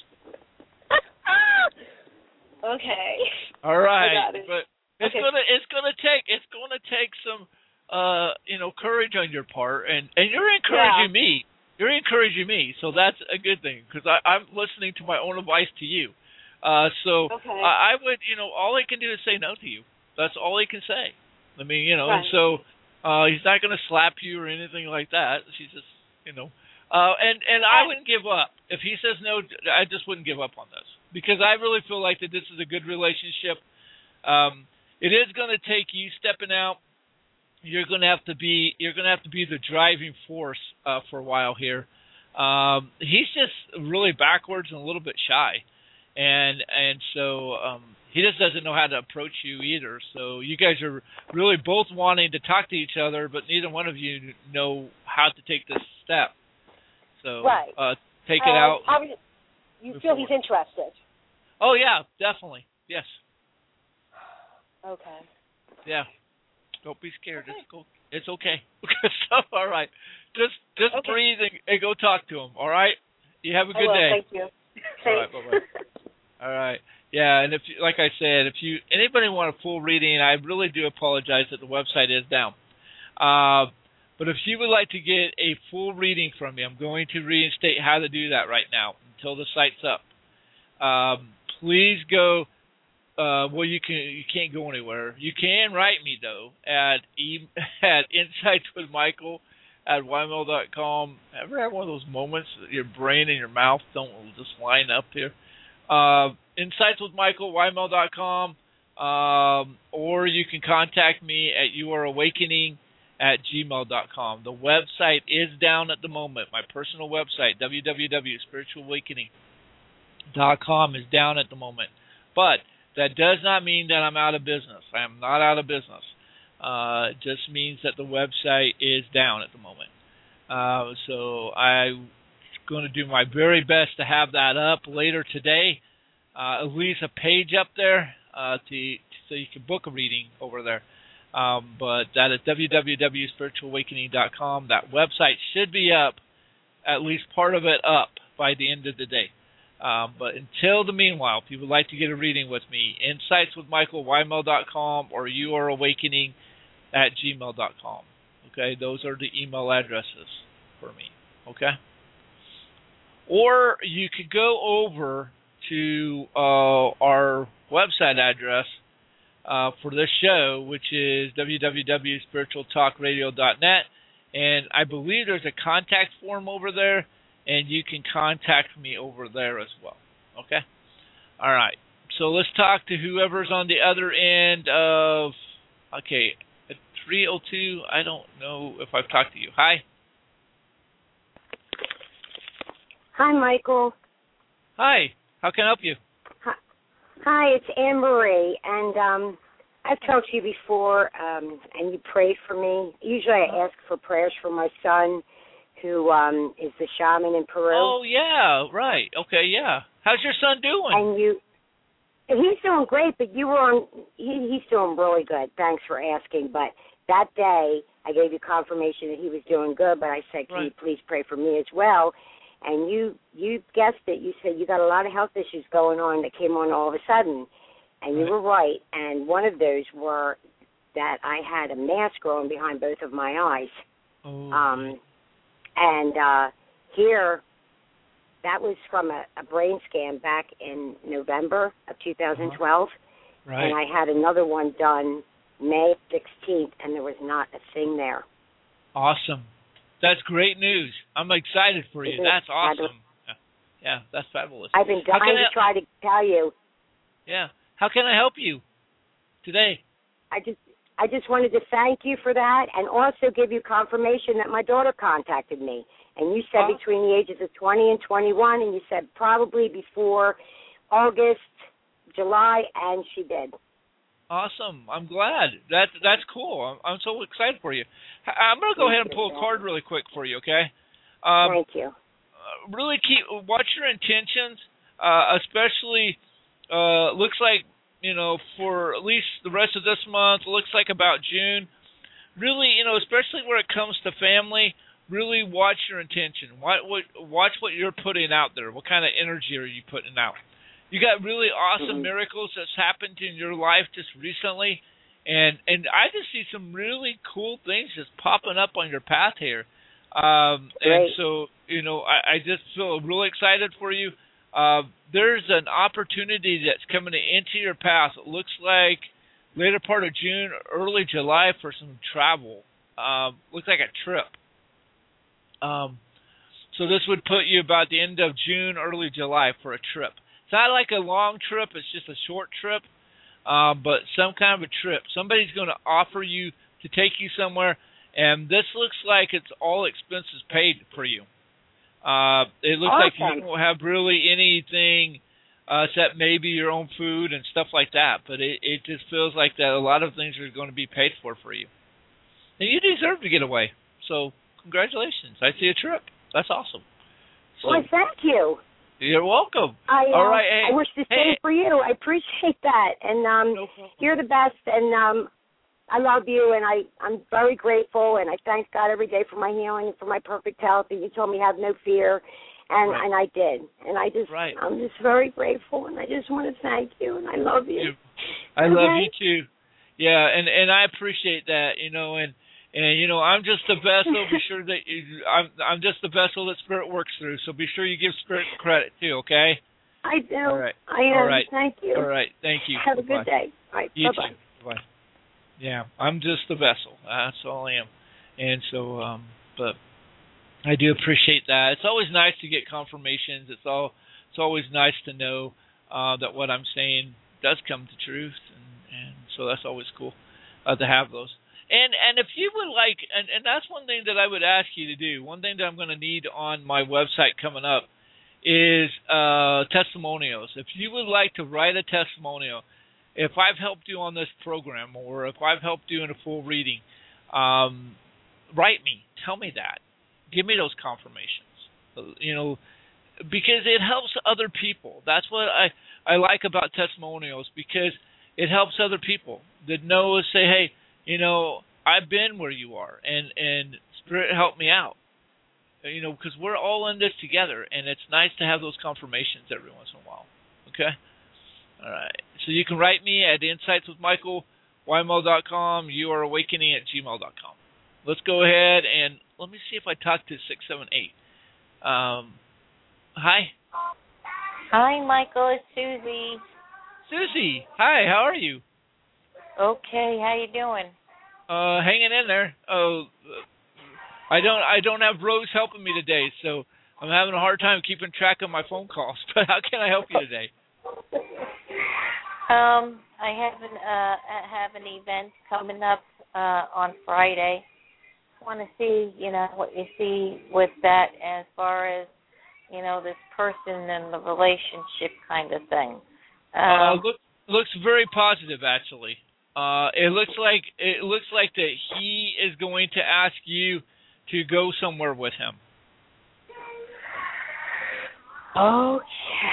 Okay. All right, but it's gonna take some courage on your part, and you're encouraging me. You're encouraging me, so that's a good thing because I'm listening to my own advice to you. I would, all he can do is say no to you. That's all he can say. I mean, and so he's not going to slap you or anything like that. She's just, and I wouldn't give up. If he says no, I just wouldn't give up on this because I really feel like that this is a good relationship. It is going to take you stepping out. You're going to have to be the driving force for a while here. He's just really backwards and a little bit shy, and so he just doesn't know how to approach you either. So you guys are really both wanting to talk to each other, but neither one of you know how to take this step. So take it out. You feel he's interested? Oh yeah, definitely. Yes. Okay. Yeah. Don't be scared. Okay. It's okay. So, all right. Just breathe and go talk to him. All right. You have a good day. Thank you. All right. Bye-bye. All right. Yeah, and if like I said, if anybody want a full reading, I really do apologize that the website is down. But if you would like to get a full reading from me, I'm going to reinstate how to do that right now until the site's up. Please go. Well, you can't go anywhere. You can write me though at insightswithmichael@ymail.com. Ever have one of those moments that your brain and your mouth don't just line up here? insightswithmichael@ymail.com, or you can contact me at yourawakening@gmail.com. The website is down at the moment. My personal website, www.spiritualawakening.com, is down at the moment. But that does not mean that I'm out of business. I am not out of business. It just means that the website is down at the moment. So I'm going to do my very best to have that up later today, at least a page up there, so you can book a reading over there. But that is www.spiritualawakening.com. That website should be up, at least part of it up, by the end of the day. But until the meanwhile, if you would like to get a reading with me, insightswithmichael@ymail.com or yourawakening@gmail.com. Okay, those are the email addresses for me. Okay, or you could go over to our website address for this show, which is www.spiritualtalkradio.net, and I believe there's a contact form over there, and you can contact me over there as well. Okay? All right. So let's talk to whoever's on the other end of, okay, at 302, I don't know if I've talked to you. Hi. Hi, Michael. Hi. How can I help you? Hi, it's Anne Marie, and I've talked to you before, and you prayed for me. Usually I ask for prayers for my son, who is the shaman in Peru. Oh, yeah, right. Okay, yeah. How's your son doing? And he's doing great, but you were on, he's doing really good. Thanks for asking. But that day, I gave you confirmation that he was doing good, but I said, can you please pray for me as well? And you guessed it. You said you got a lot of health issues going on that came on all of a sudden. And you were right. And one of those were that I had a mass growing behind both of my eyes. Oh. And here, that was from a brain scan back in November of 2012. Right. And I had another one done May 16th, and there was not a thing there. Awesome. That's great news. I'm excited for you. That's awesome. Yeah, that's fabulous. I've been dying to try to tell you. Yeah. How can I help you today? I just wanted to thank you for that, and also give you confirmation that my daughter contacted me. And you said between the ages of 20 and 21, and you said probably before August, July, and she did. Awesome. I'm glad. That's cool. I'm so excited for you. I'm going to go ahead and pull a card really quick for you, okay? Thank you. Really watch your intentions, especially looks like, for at least the rest of this month, looks like about June. Really, especially when it comes to family, really watch your intention. Watch what you're putting out there. What kind of energy are you putting out? You got really awesome miracles that's happened in your life just recently, and I just see some really cool things just popping up on your path here. And so, I just feel really excited for you. There's an opportunity that's coming into your path. It looks like later part of June, early July for some travel. Looks like a trip. So this would put you about the end of June, early July for a trip. It's not like a long trip. It's just a short trip, but some kind of a trip. Somebody's going to offer you to take you somewhere, and this looks like it's all expenses paid for you. It looks like you don't have really anything except maybe your own food and stuff like that, but it just feels like that a lot of things are going to be paid for you. And you deserve to get away, so congratulations. I see a trip. That's awesome. So, well, thank you. You're welcome. All right. Hey, I wish the same for you. I appreciate that. And you're the best, and I love you, and I'm very grateful, and I thank God every day for my healing and for my perfect health. And you told me have no fear, and I did. And I'm just very grateful, and I just want to thank you, and I love you. I love you too. Yeah, and I appreciate that, and I'm just the vessel. Be sure that I'm just the vessel that Spirit works through. So be sure you give Spirit credit too. Okay. I do. All right. I am. All right. Thank you. All right. Thank you. Have a good day. All right. You Bye-bye. too. Bye. Yeah, I'm just the vessel. That's all I am. And so, but I do appreciate that. It's always nice to get confirmations. It's always nice to know that what I'm saying does come to truth, and so that's always cool to have those. And if you would like, and that's one thing that I would ask you to do. One thing that I'm going to need on my website coming up is testimonials. If you would like to write a testimonial, if I've helped you on this program, or if I've helped you in a full reading, write me. Tell me that. Give me those confirmations. Because it helps other people. That's what I like about testimonials, because it helps other people that know, say, hey, I've been where you are, and Spirit helped me out. Because we're all in this together, and it's nice to have those confirmations every once in a while. Okay? All right. So you can write me at insightswithmichael@gmail.com, youareawakening@gmail.com. Let's go ahead and let me see if I talk to 678. Hi. Hi, Michael. It's Susie. Susie, hi. How are you? Okay. How you doing? Hanging in there. I don't have Rose helping me today, so I'm having a hard time keeping track of my phone calls. But how can I help you today? I have an event coming up on Friday. I want to see, what you see with that as far as, this person and the relationship kind of thing. Looks very positive, actually. It looks like that he is going to ask you to go somewhere with him. Okay.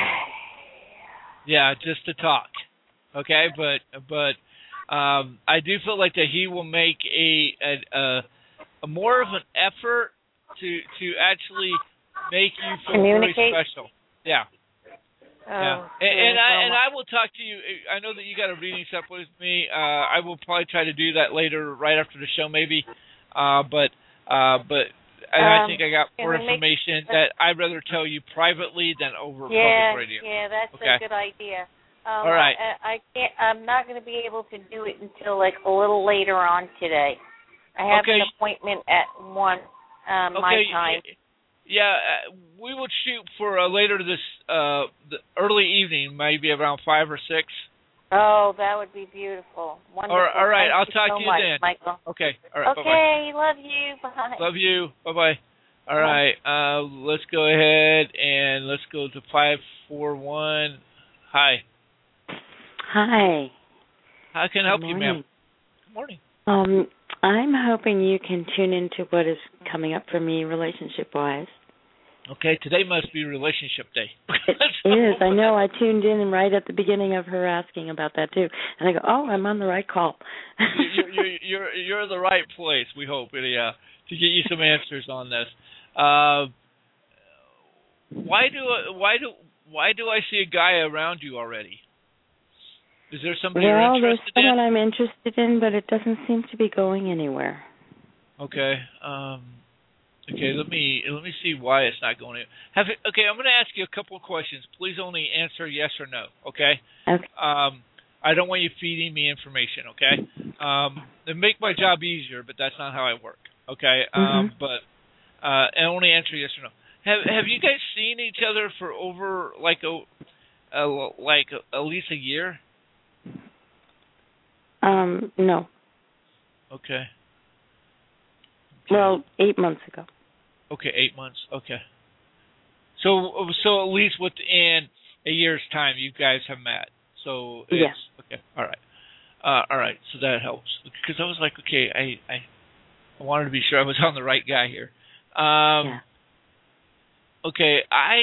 Yeah, just to talk. Okay, but I do feel like that he will make a more of an effort to actually make you feel very special. Yeah. Yeah, and I will talk to you. I know that you got a reading set with me. I will probably try to do that later, right after the show, maybe. But I think I got more information that I'd rather tell you privately than over public radio. Yeah, that's a good idea. All right. I'm not going to be able to do it until like a little later on today. I have an appointment at 1 my time. Yeah, we would shoot for later this the early evening, maybe around 5 or 6. Oh, that would be beautiful. Wonderful. All right, I'll Thank talk you to so much, then. Michael. Okay. All right. Okay. Bye-bye. Love you. Bye. Love you. Bye-bye. All right. Let's go ahead and let's go to 541. Hi. Hi. How can I help you, ma'am? Good morning. I'm hoping you can tune into what is coming up for me relationship-wise. Okay, today must be relationship day. It is. I know. I tuned in right at the beginning of her asking about that too, and I go, "Oh, I'm on the right call." You're the right place. We hope, to get you some answers on this. Why do I see a guy around you already? Is there somebody you're interested in? Well, there's someone I'm interested in, but it doesn't seem to be going anywhere. Okay. Okay, let me see why it's not going in. Okay, I'm going to ask you a couple of questions. Please only answer yes or no, okay? Okay. I don't want you feeding me information, okay? It make my job easier, but that's not how I work, okay? But and only answer yes or no. Have you guys seen each other for over like at least a year? No. Okay. Well, 8 months ago. Okay, 8 months. Okay. So at least within a year's time, you guys have met. So it's okay. All right. All right. So that helps because I was like, okay, I wanted to be sure I was on the right guy here. Okay,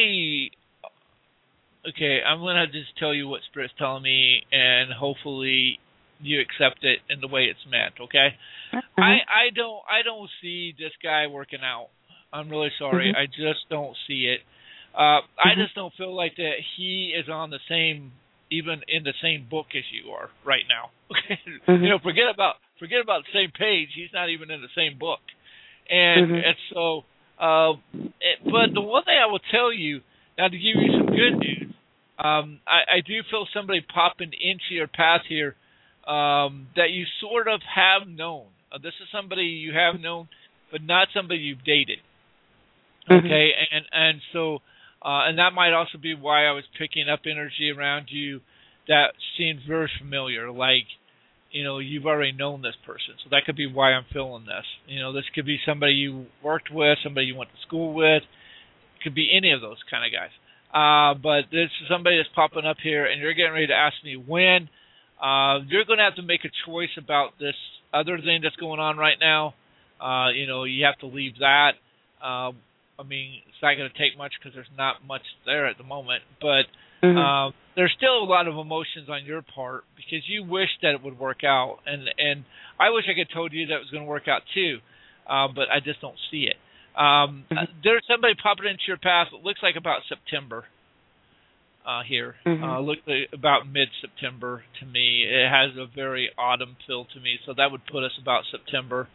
I'm gonna just tell you what Spirit's telling me, and hopefully you accept it in the way it's meant. Okay. I don't see this guy working out. I'm really sorry. I just don't see it. I just don't feel like that he is on the same, even in the same book as you are right now. Okay. Forget about the same page. He's not even in the same book. And so, but the one thing I will tell you now to give you some good news, I do feel somebody popping into your path here that you sort of have known. This is somebody you have known, but not somebody you've dated. Okay, and so And that might also be why I was picking up energy around you that seemed very familiar, like, you've already known this person. So that could be why I'm feeling this. This could be somebody you worked with, somebody you went to school with. It could be any of those kind of guys. But this is somebody that's popping up here, and you're getting ready to ask me when. You're going to have to make a choice about this other thing that's going on right now. You have to leave that. It's not going to take much because there's not much there at the moment. But there's still a lot of emotions on your part because you wish that it would work out. And I wish I could have told you that it was going to work out too, but I just don't see it. There's somebody popping into your path. It looks like about September here. Looks like about mid-September to me. It has a very autumn feel to me, so that would put us about September.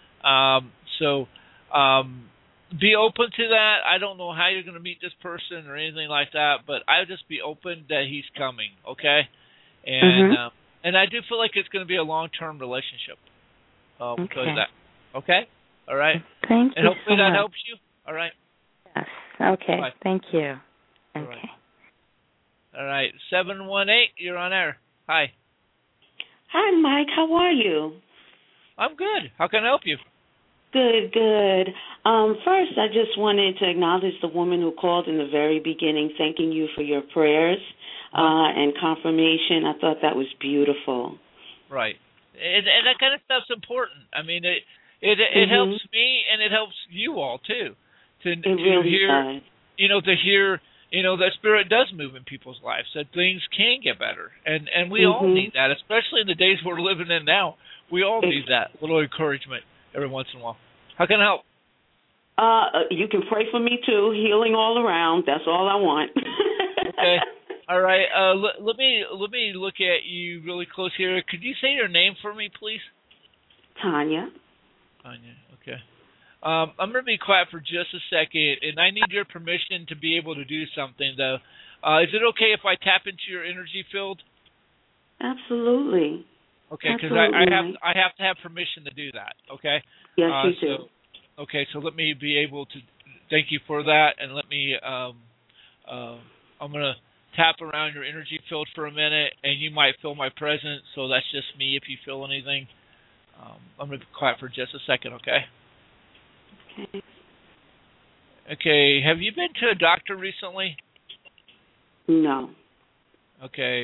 Be open to that. I don't know how you're going to meet this person or anything like that, but I would just be open that he's coming, okay? And I do feel like it's going to be a long-term relationship. We'll tell you that. Okay? All right? Thank you. And hopefully so that much. helps you. All right? Yes. Okay. Bye. Thank you. All okay. Right. All right. 718, you're on air. Hi. Hi, Mike. How are you? I'm good. How can I help you? Good, good. First, I just wanted to acknowledge the woman who called in the very beginning, thanking you for your prayers and confirmation. I thought that was beautiful. Right. And that kind of stuff's important. I mean, it helps me and it helps you all, too. To really hear, does. To hear, that spirit does move in people's lives, that things can get better. And we all need that, especially in the days we're living in now. We all need that little encouragement every once in a while. How can I help? You can pray for me too. Healing all around. That's all I want. Okay. All right. Let me look at you really close here. Could you say your name for me, please? Tanya. Tanya. Okay. I'm going to be quiet for just a second, and I need your permission to be able to do something, though. Is it okay if I tap into your energy field? Absolutely. Okay, because I have to have permission to do that. Okay. Yes, you do. Okay, so let me be able to thank you for that, and let me. I'm going to tap around your energy field for a minute, and you might feel my presence. So that's just me. If you feel anything, I'm going to be quiet for just a second. Okay. Okay. Okay. Have you been to a doctor recently? No. Okay.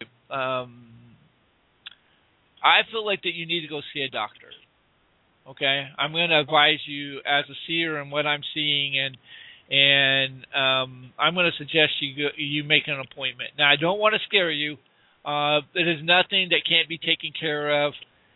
I feel like that you need to go see a doctor. Okay, I'm going to advise you as a seer and what I'm seeing, and I'm going to suggest you make an appointment. Now, I don't want to scare you. It is nothing that can't be taken care of,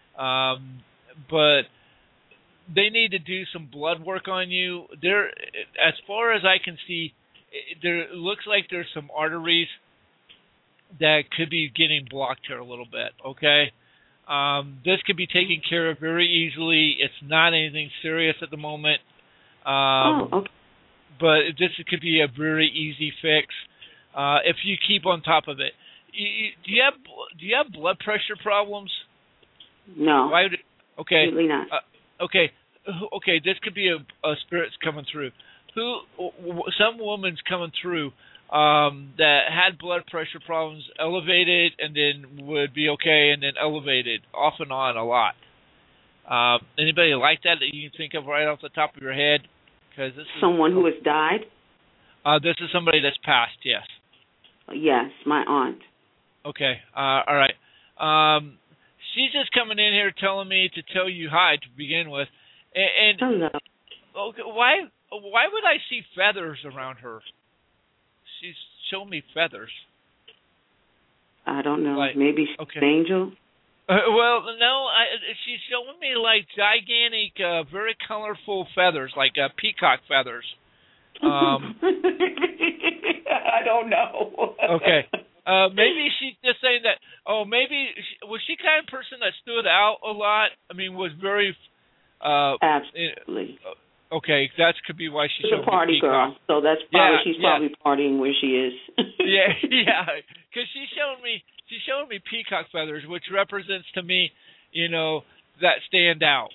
but they need to do some blood work on you. There, as far as I can see, it looks like there's some arteries that could be getting blocked here a little bit. Okay. This could be taken care of very easily. It's not anything serious at the moment. Okay. But this could be a very easy fix if you keep on top of it. Do you have blood pressure problems? No. Okay. Absolutely not. Okay. This could be a spirit's coming through. Some woman's coming through that had blood pressure problems, elevated, and then would be okay, and then elevated, off and on a lot. Anybody like that you can think of right off the top of your head? Because this is someone who has died. This is somebody that's passed. Yes. Yes, my aunt. Okay. All right. She's just coming in here telling me to tell you hi to begin with, and hello. Okay, why would I see feathers around her? She's showing me feathers. I don't know. Like, maybe she's an angel? Well, no. She's showing me like gigantic, very colorful feathers, like peacock feathers. I don't know. Okay. Maybe she's just saying that. Oh, maybe was she kind of person that stood out a lot? I mean, was very. Absolutely. Okay, that could be why she's a party girl. So that's probably she's probably partying where she is. yeah, because she's showing me peacock feathers, which represents to me, that stand out.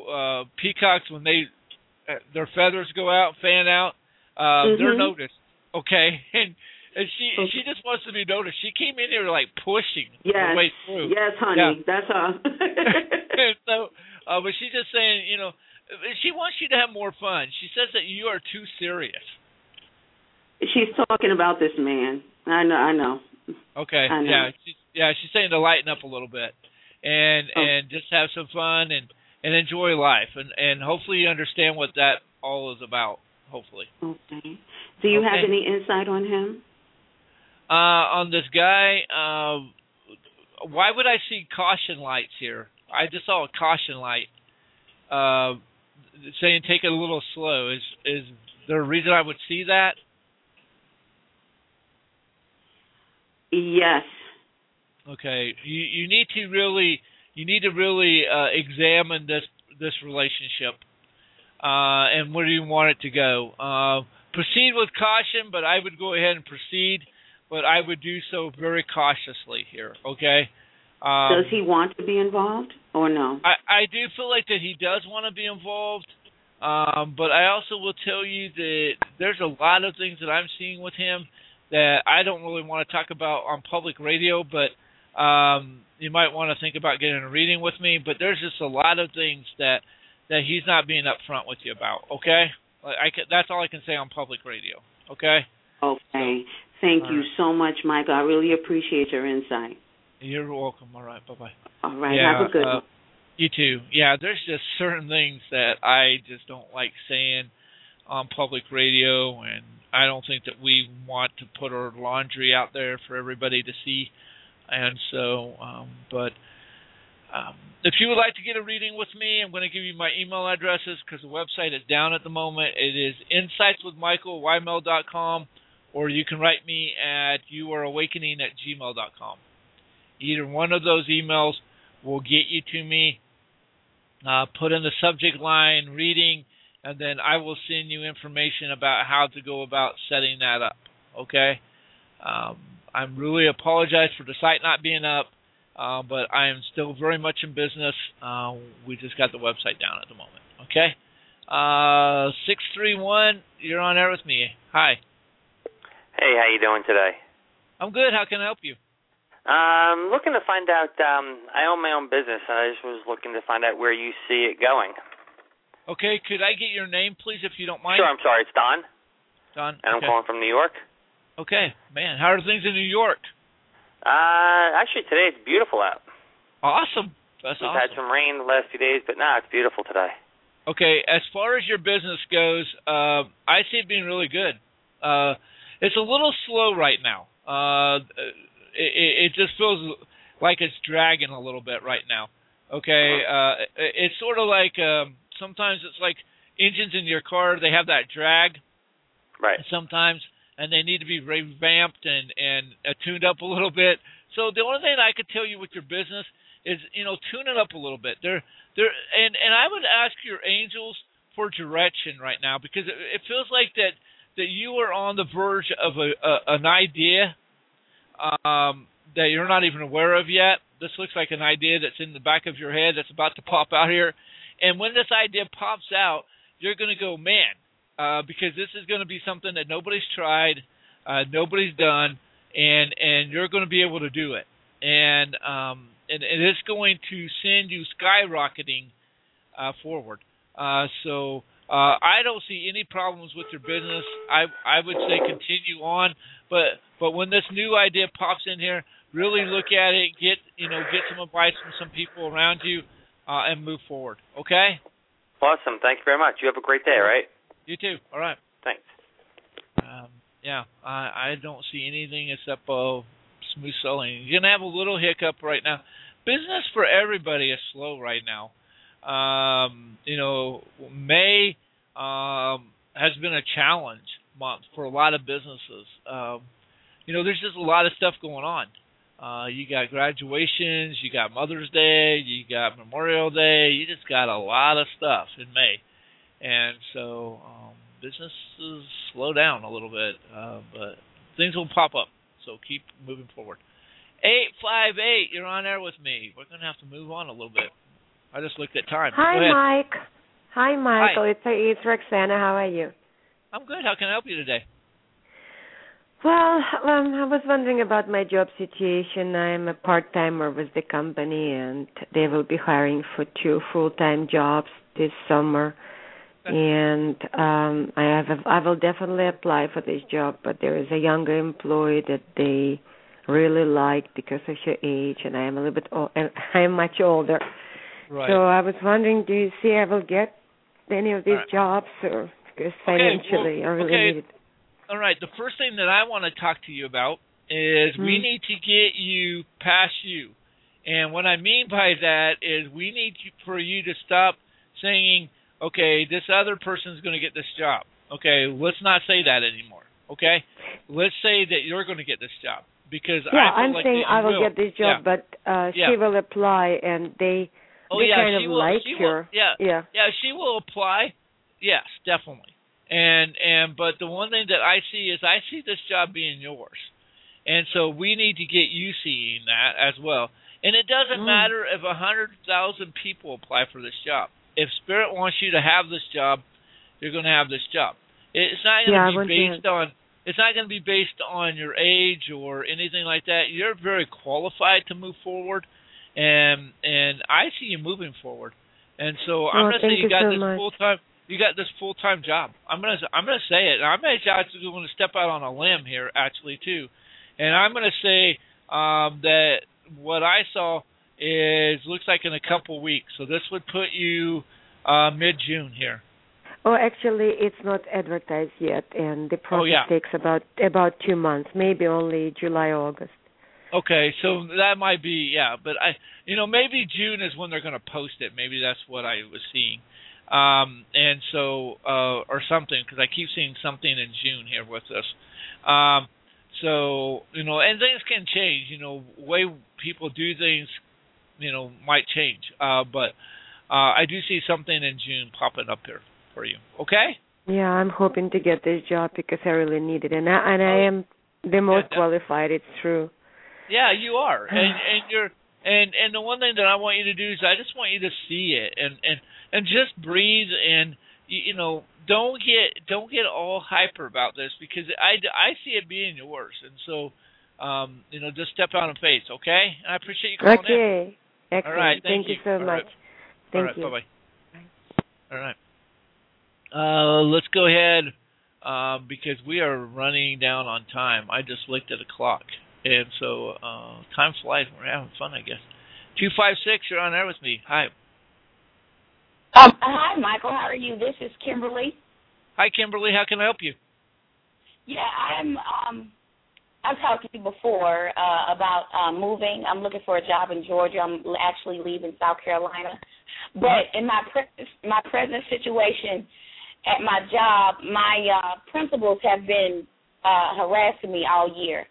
Peacocks when their feathers go out, fan out, they're noticed. Okay, and she just wants to be noticed. She came in here like pushing her way through. Yes, honey, that's her. So, but she's just saying, she wants you to have more fun. She says that you are too serious. She's talking about this man. I know. Okay. I know. She's saying to lighten up a little bit and just have some fun and enjoy life and hopefully you understand what that all is about. Hopefully. Okay. Do you have any insight on him? On this guy, why would I see caution lights here? I just saw a caution light saying take it a little slow. Is there a reason I would see that? Yes. Okay. You need to really examine this relationship and where do you want it to go. Proceed with caution, but I would go ahead and proceed, but I would do so very cautiously here. Okay. Does he want to be involved or no? I do feel like that he does want to be involved, but I also will tell you that there's a lot of things that I'm seeing with him that I don't really want to talk about on public radio, but you might want to think about getting a reading with me. But there's just a lot of things that he's not being upfront with you about, okay? That's all I can say on public radio, okay? Okay. Thank you so much, Mike. I really appreciate your insight. You're welcome. All right. Bye-bye. All right. Have a good one. You too. Yeah, there's just certain things that I just don't like saying on public radio, and I don't think that we want to put our laundry out there for everybody to see. And so, if you would like to get a reading with me, I'm going to give you my email addresses because the website is down at the moment. It is insightswithmichael@ymail.com, or you can write me at youareawakening@gmail.com. Either one of those emails will get you to me. Put in the subject line reading, and then I will send you information about how to go about setting that up. Okay? I really apologize for the site not being up, but I am still very much in business. We just got the website down at the moment. Okay? 631, you're on air with me. Hi. Hey, how you doing today? I'm good. How can I help you? Looking to find out, I own my own business, and I just was looking to find out where you see it going. Okay, could I get your name, please, if you don't mind? Sure, I'm sorry. It's Don. Don, and I'm calling from New York. Okay, man, how are things in New York? Actually, today it's beautiful out. Awesome. We've had some rain the last few days, but now it's beautiful today. Okay, as far as your business goes, I see it being really good. It's a little slow right now. It just feels like it's dragging a little bit right now. Okay, it's sort of like sometimes it's like engines in your car, they have that drag. Right. Sometimes, and they need to be revamped and tuned up a little bit. So the only thing I could tell you with your business is, tune it up a little bit. And I would ask your angels for direction right now, because it feels like that you are on the verge of an idea that you're not even aware of yet. This looks like an idea that's in the back of your head that's about to pop out here. And when this idea pops out, you're going to go, man, because this is going to be something that nobody's tried, nobody's done, and you're going to be able to do it. And it's going to send you skyrocketing forward. So I don't see any problems with your business. I would say continue on, but when this new idea pops in here, really look at it, get some advice from some people around you, and move forward. Okay? Awesome. Thank you very much. You have a great day, all right? You too. All right. Thanks. I don't see anything except smooth sailing. You're going to have a little hiccup right now. Business for everybody is slow right now. May has been a challenge month for a lot of businesses. There's just a lot of stuff going on. You got graduations, you got Mother's Day, you got Memorial Day. You just got a lot of stuff in May. And so businesses slow down a little bit, but things will pop up. So keep moving forward. 858, you're on air with me. We're going to have to move on a little bit. I just looked at time. Hi, Mike. Hi, Michael. Hi. It's Roxana. How are you? I'm good. How can I help you today? Well, I was wondering about my job situation. I'm a part-timer with the company, and they will be hiring for 2 full-time jobs this summer. And I will definitely apply for this job, but there is a younger employee that they really like because of her age, and I am a little bit I am much older. Right. So I was wondering, do you see I will get any of these jobs, or because financially I really need it? All right. The first thing that I want to talk to you about is we need to get you past you. And what I mean by that is we need for you to stop saying, okay, this other person's going to get this job. Okay, let's not say that anymore. Okay? Let's say that you're going to get this job. Because I'm saying I will get this job, but she will apply, and they kind of like her. Yeah, she will apply. Yes, definitely. But the one thing that I see is I see this job being yours. And so we need to get you seeing that as well. And it doesn't matter if 100,000 people apply for this job. If Spirit wants you to have this job, you're going to have this job. It's not going to be based on It's not going to be based on your age or anything like that. You're very qualified to move forward, and I see you moving forward. And so I'm going to say you got this full-time. You got this full-time job. I'm going to say it. And I'm actually going to step out on a limb here, actually, too. And I'm going to say that what I saw looks like in a couple weeks. So this would put you mid-June here. Oh, actually, it's not advertised yet, and the process takes about 2 months, maybe only July, August. Okay, so that might be, but maybe June is when they're going to post it. Maybe that's what I was seeing. And so, or something, because I keep seeing something in June here with this. So, and things can change, the way people do things, might change. But I do see something in June popping up here for you. Okay? Yeah, I'm hoping to get this job because I really need it. And I am the most qualified, it's true. Yeah, you are. And the one thing that I want you to do is I just want you to see it and just breathe and don't get all hyper about this because I see it being yours. And so just step out in faith, okay? And I appreciate you calling in. Okay. Excellent. All right, thank you so much. Thank you. Bye-bye. All right. Let's go ahead because we are running down on time. I just looked at the clock. And so time flies. We're having fun, I guess. 256, you're on air with me. Hi. Hi, Michael. How are you? This is Kimberly. Hi, Kimberly. How can I help you? Yeah, I've talked to you before about moving. I'm looking for a job in Georgia. I'm actually leaving South Carolina. But in my present situation at my job, my principals have been harassing me all year.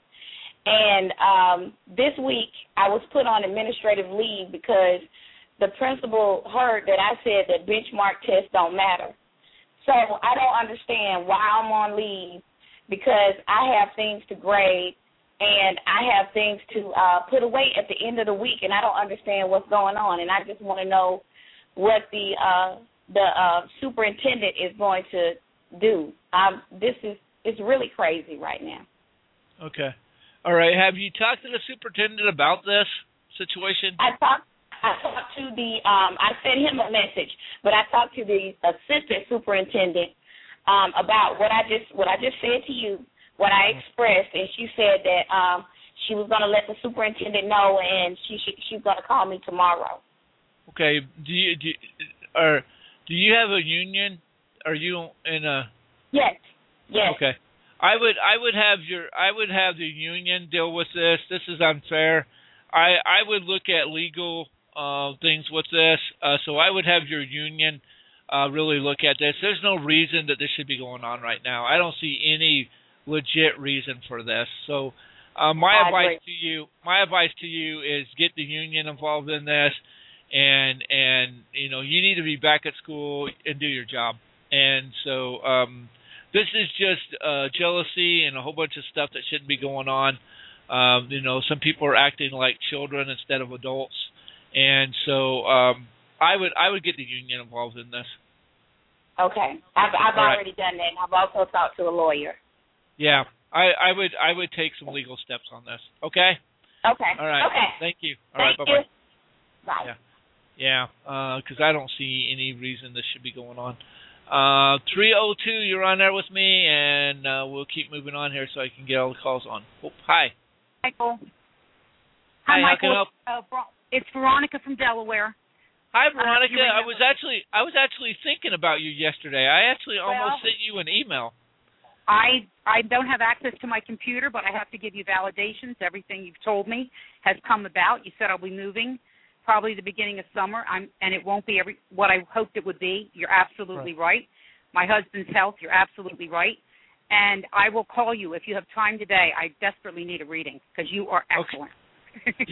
And this week I was put on administrative leave because the principal heard that I said that benchmark tests don't matter. So I don't understand why I'm on leave because I have things to grade and I have things to put away at the end of the week, and I don't understand what's going on. And I just want to know what the superintendent is going to do. It's really crazy right now. Okay. All right. Have you talked to the superintendent about this situation? I talked to I sent him a message, but I talked to the assistant superintendent about what I just said to you, what I expressed, and she said that she was going to let the superintendent know, and she's going to call me tomorrow. Okay. Do you have a union? Are you in a? Yes. Yes. Okay. I would have the union deal with this. This is unfair. I would look at legal things with this. So I would have your union really look at this. There's no reason that this should be going on right now. I don't see any legit reason for this. So my advice to you is get the union involved in this, and you need to be back at school and do your job. And so this is just jealousy and a whole bunch of stuff that shouldn't be going on. Some people are acting like children instead of adults, and so I would get the union involved in this. Okay, I've already done that. And I've also talked to a lawyer. Yeah. I would take some legal steps on this. Okay. Okay. All right. Okay. Thank you. All Thank right. you. Bye. Bye. Yeah. Because I don't see any reason this should be going on. 302, you're on there with me, and we'll keep moving on here so I can get all the calls on. Oh, hi. Michael. Hi, Michael. how can I help? It's Veronica from Delaware. Hi, Veronica. I was actually thinking about you yesterday. I actually almost sent you an email. I don't have access to my computer, but I have to give you validations. Everything you've told me has come about. You said I'll be moving probably the beginning of summer, and it won't be what I hoped it would be. You're absolutely right. My husband's health, you're absolutely right. And I will call you if you have time today. I desperately need a reading because you are excellent. Okay.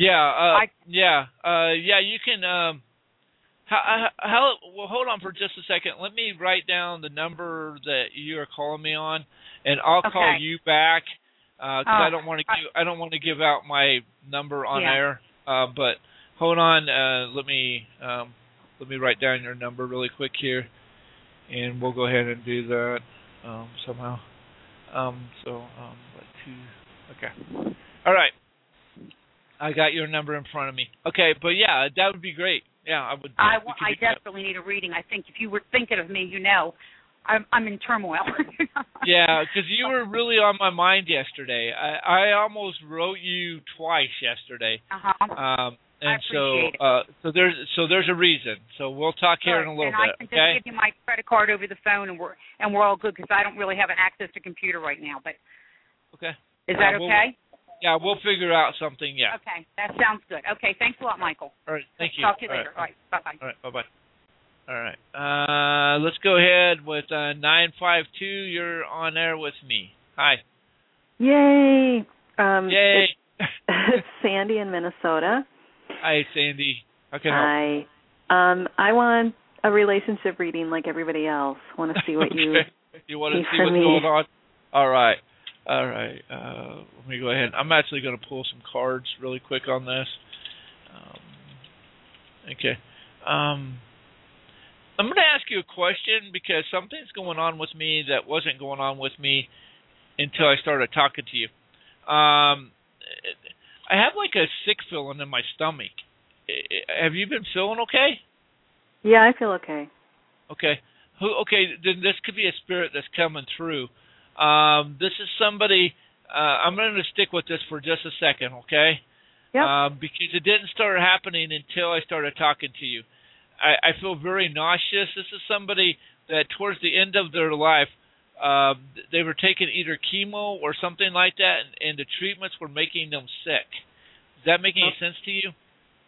You can. Well, hold on for just a second. Let me write down the number that you are calling me on, and I'll call you back because I don't want to give out my number on air. But hold on. Let me write down your number really quick here, and we'll go ahead and do that somehow. Okay. All right. I got your number in front of me. Okay, but yeah, that would be great. Yeah, I would. I desperately need a reading. I think if you were thinking of me, I'm in turmoil. Yeah, because you were really on my mind yesterday. I almost wrote you twice yesterday. And so there's a reason. So we'll talk here in a little bit. I can just give you my credit card over the phone, and we're all good because I don't really have an access to computer right now. But okay, is that okay? We'll figure out something. Yeah. Okay, that sounds good. Okay, thanks a lot, Michael. All right, thank you. Talk to you later. All right, bye-bye. All right, bye-bye. All right, let's go ahead with 952. You're on air with me. Hi. Yay. Yay. It's Sandy in Minnesota. Hi, Sandy. How can I help? Hi. I want a relationship reading like everybody else. I want to see what you want to see what's going on? All right. Let me go ahead. I'm actually going to pull some cards really quick on this. Okay. I'm going to ask you a question because something's going on with me that wasn't going on with me until I started talking to you. I have like a sick feeling in my stomach. Have you been feeling okay? Yeah, I feel okay. Okay. Okay, then this could be a spirit that's coming through. This is somebody, I'm going to stick with this for just a second, okay? Yep. Because it didn't start happening until I started talking to you. I feel very nauseous. This is somebody that towards the end of their life, they were taking either chemo or something like that, and the treatments were making them sick. Does that make any sense to you?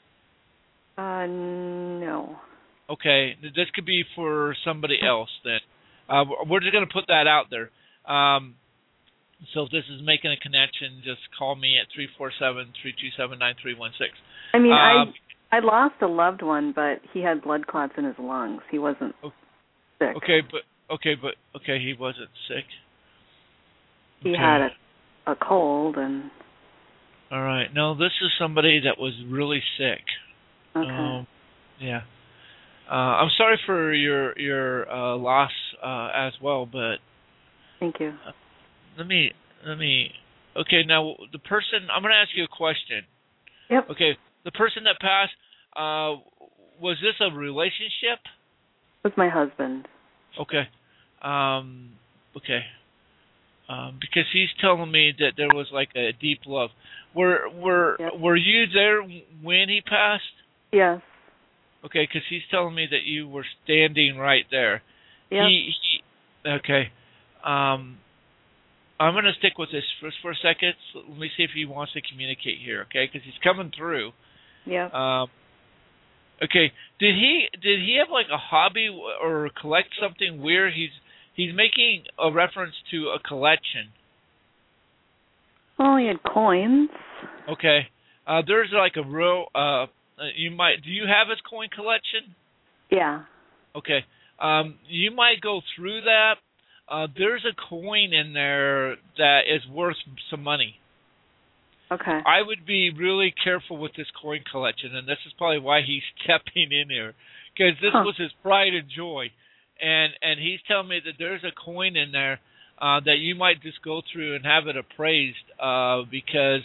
No. Okay, this could be for somebody else then. We're just going to put that out there. So if this is making a connection, just call me at 347-327-9316. I mean, I lost a loved one, but he had blood clots in his lungs. He wasn't sick. Okay, he wasn't sick. He had a cold and. All right. No, this is somebody that was really sick. Okay. Yeah. I'm sorry for your loss as well, but. Thank you. Let me. Okay, now the person. I'm going to ask you a question. Yep. Okay, the person that passed. Was this a relationship? With my husband. Okay. Okay. Because he's telling me that there was like a deep love. Were you there when he passed? Yes. Okay, because he's telling me that you were standing right there. Yep. Okay. I'm going to stick with this for a second. So let me see if he wants to communicate here, okay? Because he's coming through. Yeah. Okay. Did he have like a hobby or collect something weird? He's making a reference to a collection. Well, he had coins. Okay. There's like a real. Do you have his coin collection? Yeah. Okay. You might go through that. There's a coin in there that is worth some money. Okay. I would be really careful with this coin collection, and this is probably why he's stepping in here, because this was his pride and joy, and he's telling me that there's a coin in there that you might just go through and have it appraised because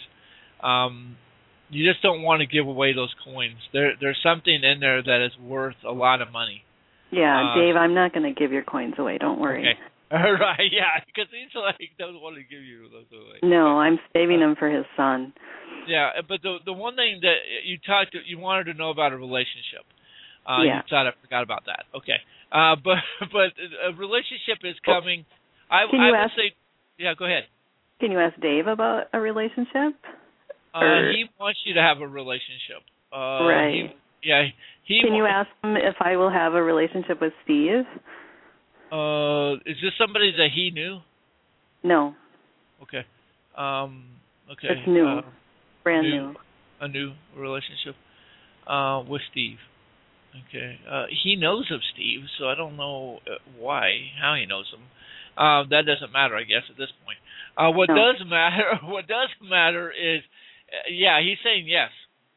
you just don't want to give away those coins. There's something in there that is worth a lot of money. Yeah, Dave, I'm not going to give your coins away. Don't worry. Okay. All right, yeah, because he's like doesn't want to give you those away. No, I'm saving them for his son. Yeah, but the one thing that you wanted to know about a relationship. Yeah. You thought I forgot about that. Okay. But a relationship is coming. I would say, yeah, go ahead. Can you ask Dave about a relationship? He wants you to have a relationship. Right. Can you ask him if I will have a relationship with Steve? Is this somebody that he knew? No. Okay. Okay. It's new. Brand new. A new relationship with Steve. Okay. He knows of Steve, so I don't know how he knows him. That doesn't matter, I guess, at this point. What does matter is, he's saying yes,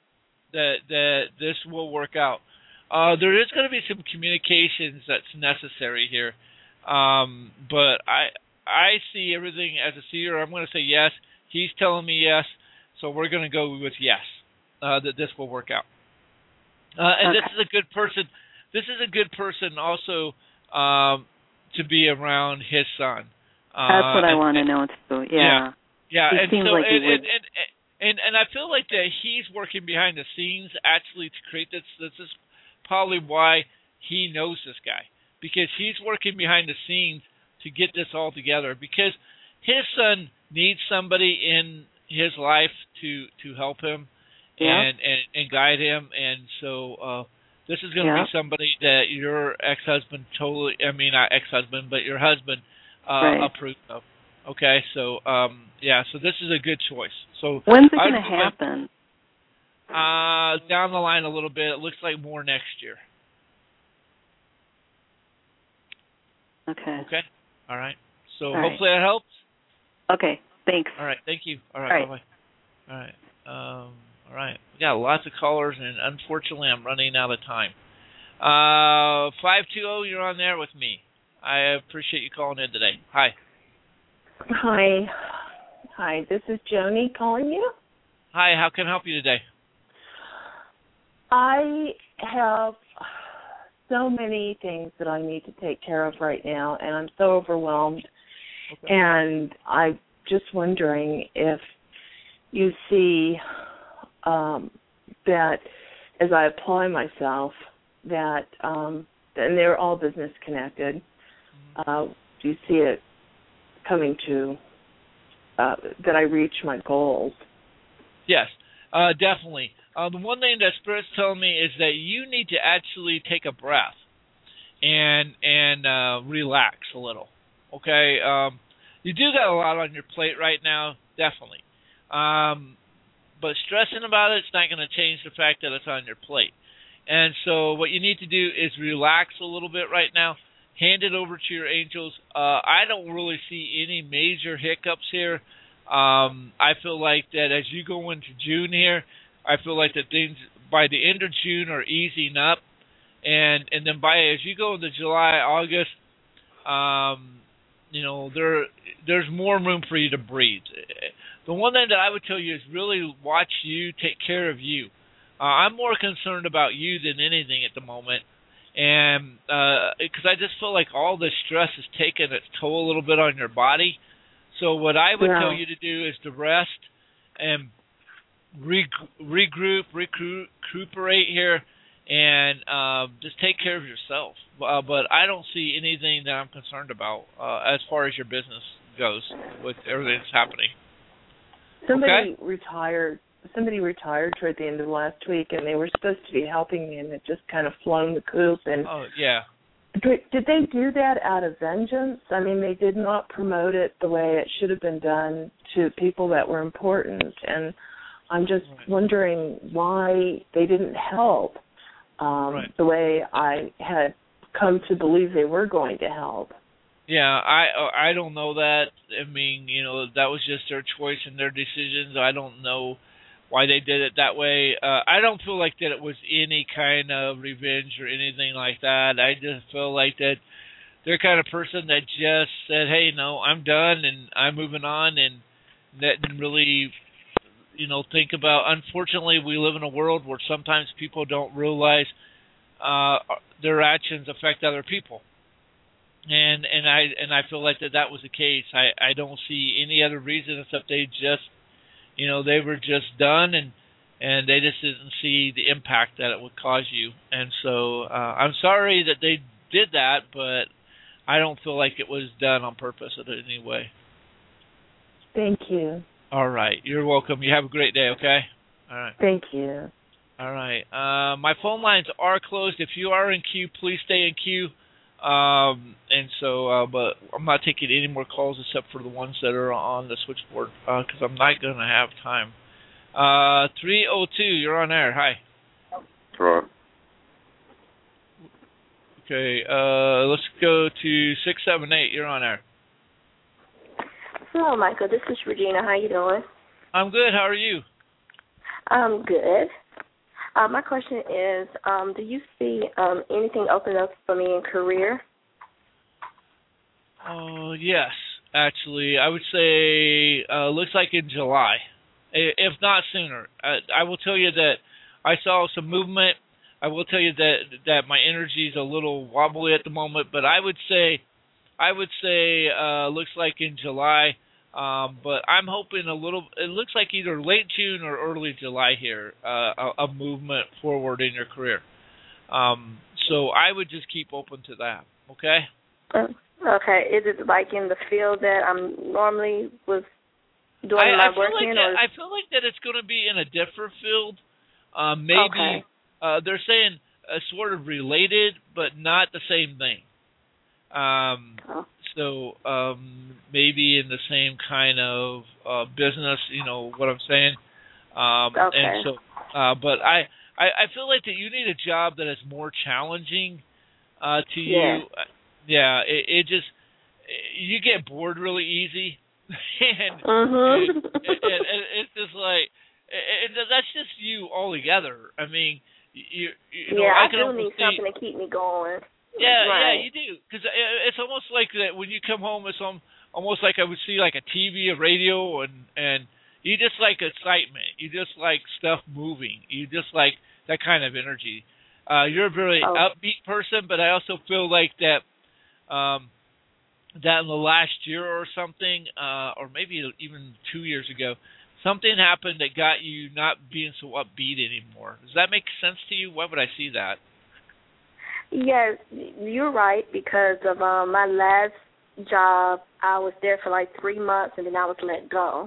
that this will work out. There is going to be some communications that's necessary here, but I see everything as a seer. I'm going to say yes. He's telling me yes, so we're going to go with yes, that this will work out. And This is a good person. This is a good person also to be around his son. That's what I want to know too. Yeah. Yeah. He and seems so like he would. And I feel like that he's working behind the scenes actually to create this. This is probably why he knows this guy, because he's working behind the scenes to get this all together, because his son needs somebody in his life to help him and guide him, and so this is going to be somebody that your ex-husband not ex-husband, but your husband approved of. Okay, so so this is a good choice. So when's it going to happen? Down the line a little bit. It looks like more next year. Okay. Okay. All right. So hopefully that helps. Okay. Thanks. All right. Thank you. All right. Bye-bye. All right. All right. We got lots of callers, and unfortunately, I'm running out of time. 520, you're on there with me. I appreciate you calling in today. Hi. Hi. This is Joni calling you. Hi. How can I help you today? I have so many things that I need to take care of right now, and I'm so overwhelmed. Okay. And I'm just wondering if you see that as I apply myself, that and they're all business connected. Do you see it coming to that I reach my goals? Yes, definitely. The one thing that Spirit's telling me is that you need to actually take a breath and relax a little. Okay, you do got a lot on your plate right now, definitely. But stressing about it's not going to change the fact that it's on your plate. And so what you need to do is relax a little bit right now. Hand it over to your angels. I don't really see any major hiccups here. I feel like that as you go into June here, I feel like that things by the end of June are easing up, and then as you go into July, August, there's more room for you to breathe. The one thing that I would tell you is really watch you, take care of you. I'm more concerned about you than anything at the moment, and because I just feel like all this stress has taken its toll a little bit on your body. So what I would tell you to do is to rest and regroup, recuperate here, and just take care of yourself. But I don't see anything that I'm concerned about as far as your business goes with everything that's happening. Somebody retired toward the end of last week, and they were supposed to be helping me, and it just kind of flown the coop. And did they do that out of vengeance? I mean, they did not promote it the way it should have been done to people that were important, and I'm just wondering why they didn't help the way I had come to believe they were going to help. Yeah, I don't know that. I mean, that was just their choice and their decisions. I don't know why they did it that way. I don't feel like that it was any kind of revenge or anything like that. I just feel like that they're the kind of person that just said, "Hey, no, I'm done and I'm moving on," and didn't really, think about. Unfortunately, we live in a world where sometimes people don't realize their actions affect other people, and I feel like that was the case. I don't see any other reason except they just, they were just done and they just didn't see the impact that it would cause you. And so I'm sorry that they did that, but I don't feel like it was done on purpose in any way. Thank you. All right. You're welcome. You have a great day, okay? All right. Thank you. All right. My phone lines are closed. If you are in queue, please stay in queue. And so, but I'm not taking any more calls except for the ones that are on the switchboard because I'm not going to have time. 302, you're on air. Hi. Hello. Okay, let's go to 678. You're on air. Hello, Michael. This is Regina. How you doing? I'm good. How are you? I'm good. My question is, do you see anything open up for me in career? Oh, yes, actually. I would say looks like in July, if not sooner. I will tell you that I saw some movement. I will tell you that my energy is a little wobbly at the moment, but I would say looks like in July. But I'm hoping it looks like either late June or early July here, a movement forward in your career. So I would just keep open to that, okay? Okay. Is it like in the field that I'm normally was doing my work in? I feel like that it's going to be in a different field. Maybe they're saying sort of related, but not the same thing. So maybe in the same kind of business, you know what I'm saying? And so, but I feel like that you need a job that is more challenging to you. Yeah, it just you get bored really easy, and it's just like that's just you altogether. I mean, you know, I do need something to keep me going. Yeah, you do, because it's almost like that when you come home. It's almost like I would see like a TV, a radio, and you just like excitement. You just like stuff moving. You just like that kind of energy. You're a very upbeat person, but I also feel like that that in the last year or something, or maybe even 2 years ago, something happened that got you not being so upbeat anymore. Does that make sense to you? Why would I see that? Yes, you're right, because of my last job, I was there for like 3 months, and then I was let go.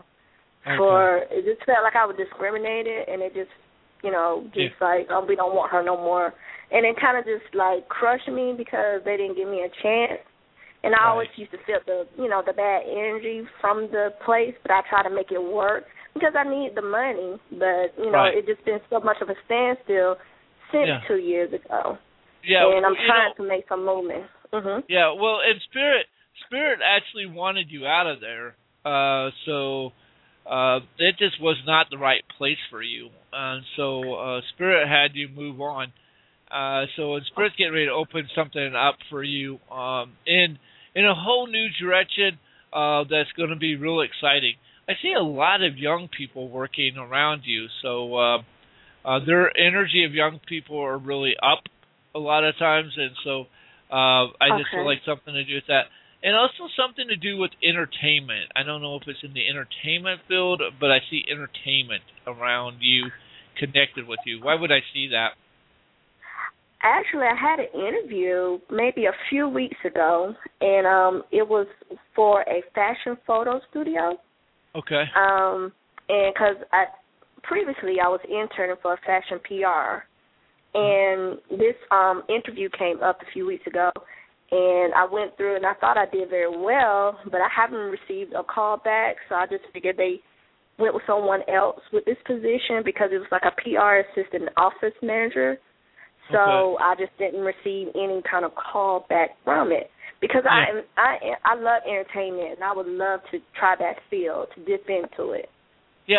It just felt like I was discriminated, and it just, like, oh, we don't want her no more. And it kind of just, like, crushed me because they didn't give me a chance. And I always used to feel the bad energy from the place, but I try to make it work because I need the money. But, it just been so much of a standstill since 2 years ago. Yeah, and I'm trying to make some movement. Yeah, well, and Spirit actually wanted you out of there, so it just was not the right place for you, and so Spirit had you move on. So Spirit's getting ready to open something up for you in a whole new direction that's going to be real exciting. I see a lot of young people working around you, so their energy of young people are really up a lot of times, and so I just feel like something to do with that. And also something to do with entertainment. I don't know if it's in the entertainment field, but I see entertainment around you, connected with you. Why would I see that? Actually, I had an interview maybe a few weeks ago, and it was for a fashion photo studio. Okay. And because previously I was interning for a fashion PR. And this interview came up a few weeks ago, and I went through, and I thought I did very well, but I haven't received a call back, so I just figured they went with someone else with this position because it was like a PR assistant office manager. So I just didn't receive any kind of call back from it because I love entertainment, and I would love to try that field, to dip into it. Yeah,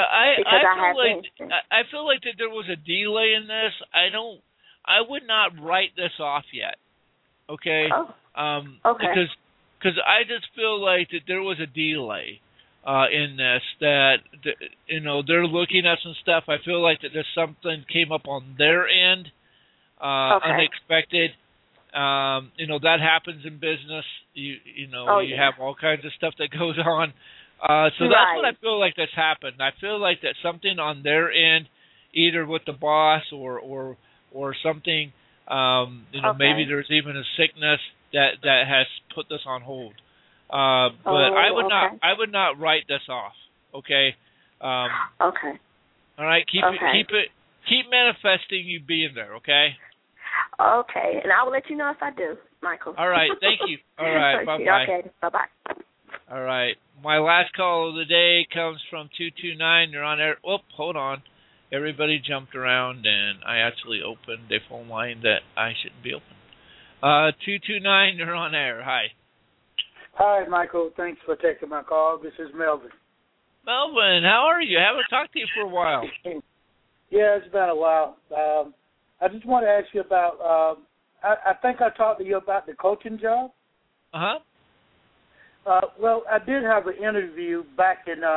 I feel like that there was a delay in this. I would not write this off yet. Okay. Because I just feel like that there was a delay in this, that they're looking at some stuff. I feel like that there's something came up on their end, unexpected. That happens in business. You have all kinds of stuff that goes on. So that's what I feel like that's happened. I feel like that something on their end, either with the boss or something. Maybe there's even a sickness that has put this on hold. But I would not write this off. Okay. Okay. All right. Keep manifesting you being there. Okay. Okay, and I will let you know if I do, Michael. All right. Thank you. All right. Bye-bye. Okay. Bye-bye. All right. My last call of the day comes from 229. You're on air. Whoop, hold on. Everybody jumped around, and I actually opened a phone line that I shouldn't be open. 229, you're on air. Hi. Hi, Michael. Thanks for taking my call. This is Melvin. Melvin, how are you? I haven't talked to you for a while. Yeah, it's been a while. I just want to ask you about, I think I talked to you about the coaching job. Uh-huh. Well, I did have an interview back in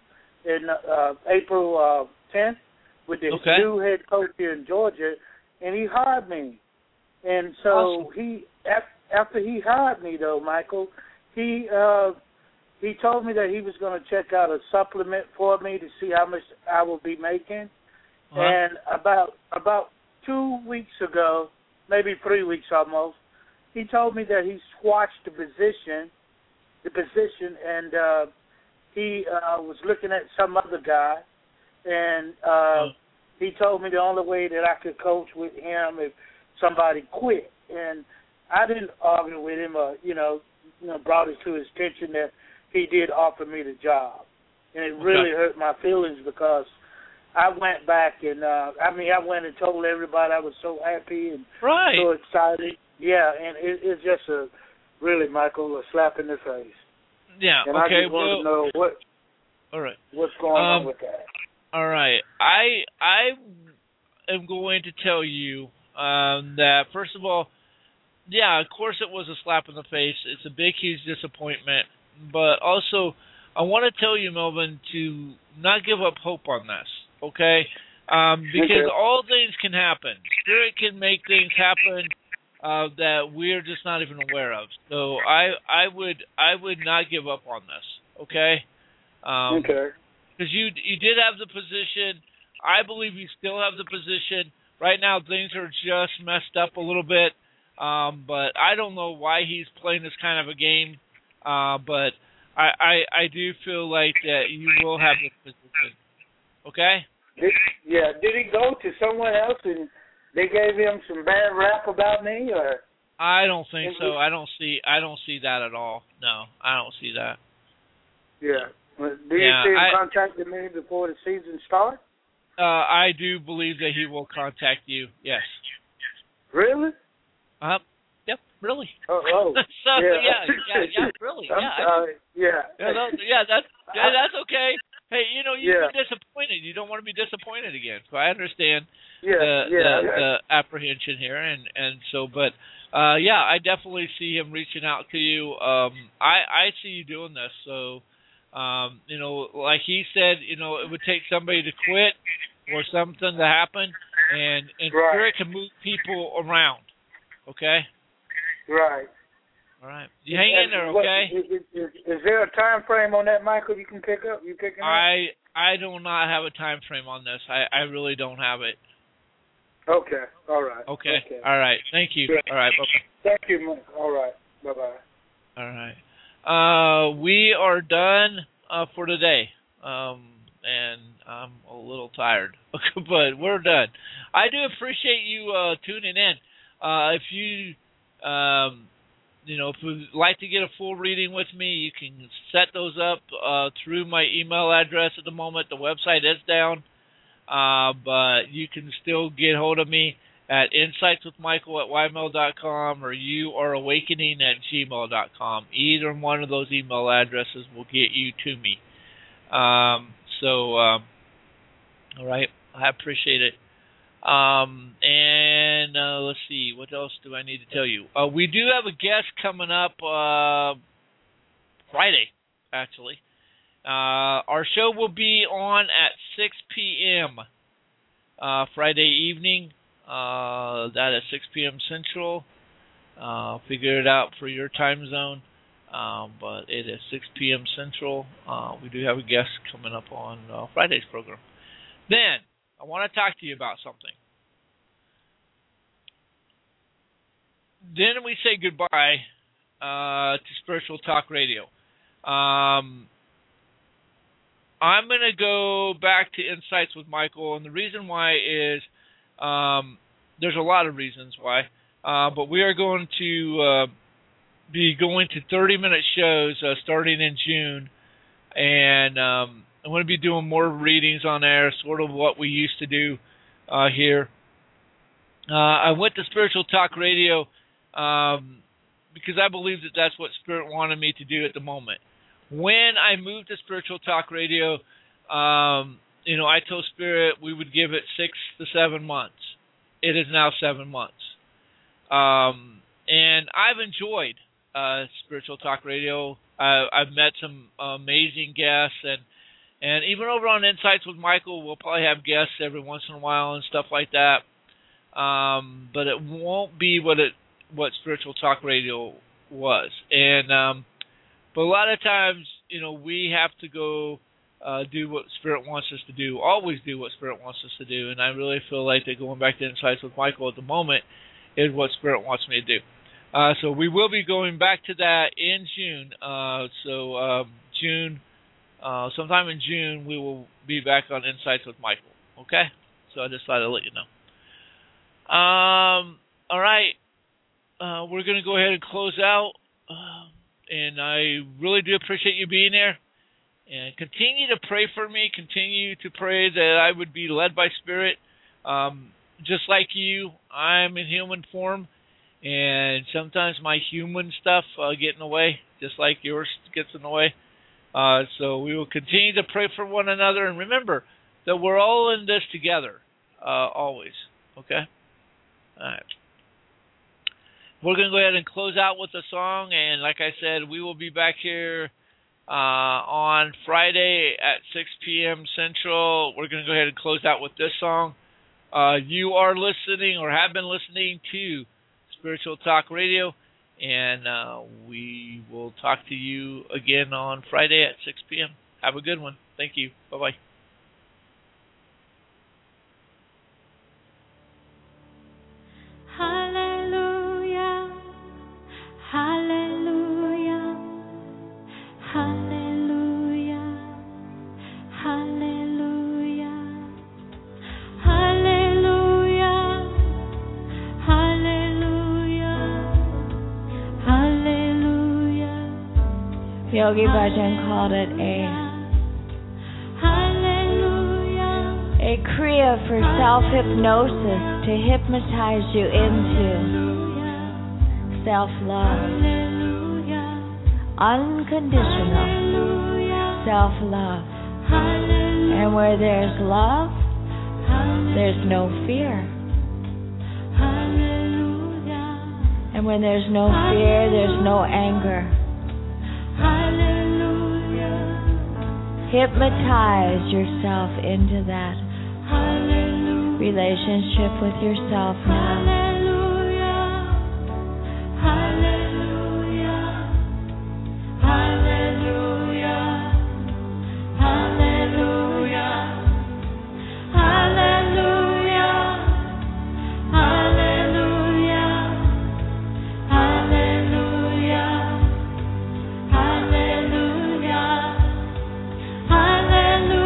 April 10th with the new head coach here in Georgia, and he hired me. And so after he hired me, though, Michael, he told me that he was going to check out a supplement for me to see how much I will be making. Uh-huh. And about 2 weeks ago, maybe 3 weeks almost, he told me that he squashed the position, and he was looking at some other guy, and he told me the only way that I could coach with him if somebody quit. And I didn't argue with him or, brought it to his attention that he did offer me the job. And it really hurt my feelings because I went back and, I went and told everybody I was so happy and so excited. Yeah, and it's just Michael, a slap in the face. Yeah, and I just want to know what's going on with that. All right. I am going to tell you that, first of all, yeah, of course it was a slap in the face. It's a big, huge disappointment. But also, I want to tell you, Melvin, to not give up hope on this, okay? Because all things can happen. Spirit can make things happen that we're just not even aware of. So I would not give up on this, okay? Because you did have the position. I believe you still have the position. Right now things are just messed up a little bit. But I don't know why he's playing this kind of a game. But I do feel like that you will have this position. Okay? Did he go to someone else and they gave him some bad rap about me, or? I don't think so. I don't see that at all. No, I don't see that. Yeah. Do you see him contacting me before the season starts? I do believe that he will contact you. Yes. Really? Yep. Really. Oh. So yeah. Really. That's okay. Hey, you've been disappointed. You don't want to be disappointed again. So I understand the apprehension here, and so, but I definitely see him reaching out to you. I see you doing this. So, like he said, it would take somebody to quit or something to happen, and Spirit can move people around. Okay. Right. All right. You hang in there, okay? Is there a time frame on that, Michael, you can pick up? You picking up? I do not have a time frame on this. I really don't have it. Okay. All right. Okay. All right. Thank you. Good. All right. Bye-bye. Thank you, Michael. All right. Bye-bye. All right. We are done for today. And I'm a little tired. But we're done. I do appreciate you tuning in. If you... if you'd like to get a full reading with me, you can set those up through my email address at the moment. The website is down, but you can still get hold of me at insightswithmichael@ymail.com or youareawakening@gmail.com. Either one of those email addresses will get you to me. All right, I appreciate it. And let's see, what else do I need to tell you? We do have a guest coming up Friday, actually. Our show will be on at 6 p.m. Friday evening. That is 6 p.m. Central. Figure it out for your time zone. But it is 6 p.m. Central. We do have a guest coming up on Friday's program. Then, I want to talk to you about something. Then we say goodbye to Spiritual Talk Radio. I'm going to go back to Insights with Michael, and the reason why is there's a lot of reasons why, but we are going to be going to 30-minute shows starting in June, and I'm going to be doing more readings on air, sort of what we used to do here. I went to Spiritual Talk Radio because I believe that that's what Spirit wanted me to do at the moment. When I moved to Spiritual Talk Radio, I told Spirit we would give it 6 to 7 months. It is now 7 months. And I've enjoyed Spiritual Talk Radio. I've met some amazing guests, and even over on Insights with Michael, we'll probably have guests every once in a while and stuff like that. But it won't be what Spiritual Talk Radio was. And but a lot of times, we have to go do what Spirit wants us to do, always do what Spirit wants us to do. And I really feel like that going back to Insights with Michael at the moment is what Spirit wants me to do. So we will be going back to that in June. June, sometime in June, we will be back on Insights with Michael. Okay? So I just thought I'd let you know. All right. We're going to go ahead and close out. And I really do appreciate you being there. And continue to pray for me. Continue to pray that I would be led by Spirit. Just like you, I'm in human form. And sometimes my human stuff get in the way, just like yours gets in the way. So we will continue to pray for one another. And remember that we're all in this together, always. Okay? All right. We're going to go ahead and close out with a song, and like I said, we will be back here on Friday at 6 p.m. Central. We're going to go ahead and close out with this song. You are listening or have been listening to Spiritual Talk Radio, and we will talk to you again on Friday at 6 p.m. Have a good one. Thank you. Bye-bye. Hallelujah, hallelujah, hallelujah, hallelujah, hallelujah, hallelujah. Yogi Bhajan called it a kriya for self-hypnosis to hypnotize you into self-love, unconditional self-love. And where there's love, there's no fear. And when there's no fear, there's no anger. Hypnotize yourself into that relationship with yourself now.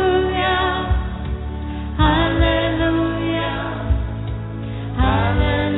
Hallelujah.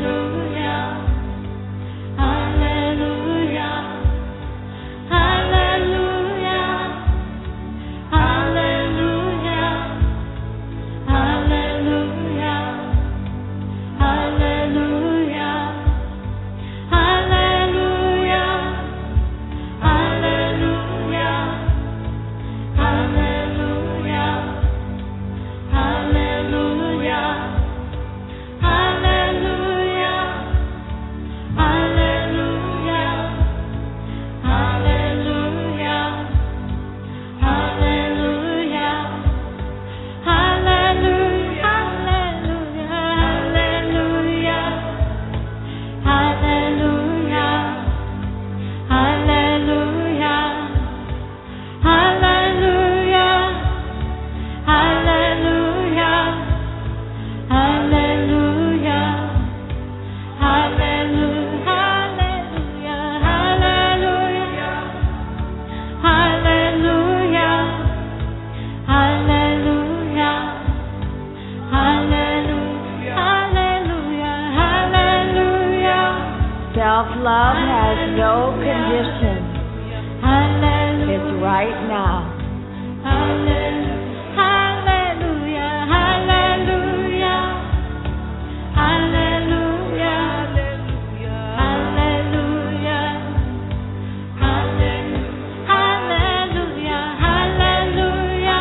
right now. Hallelujah, hallelujah, hallelujah, hallelujah, hallelujah, hallelujah, hallelujah, hallelujah,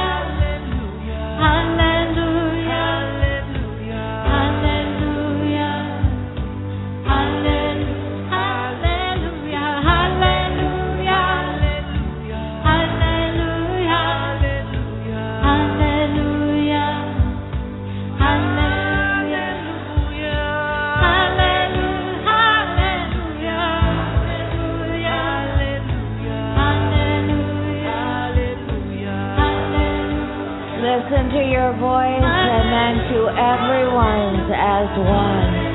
Listen to your voice and then to everyone's as one.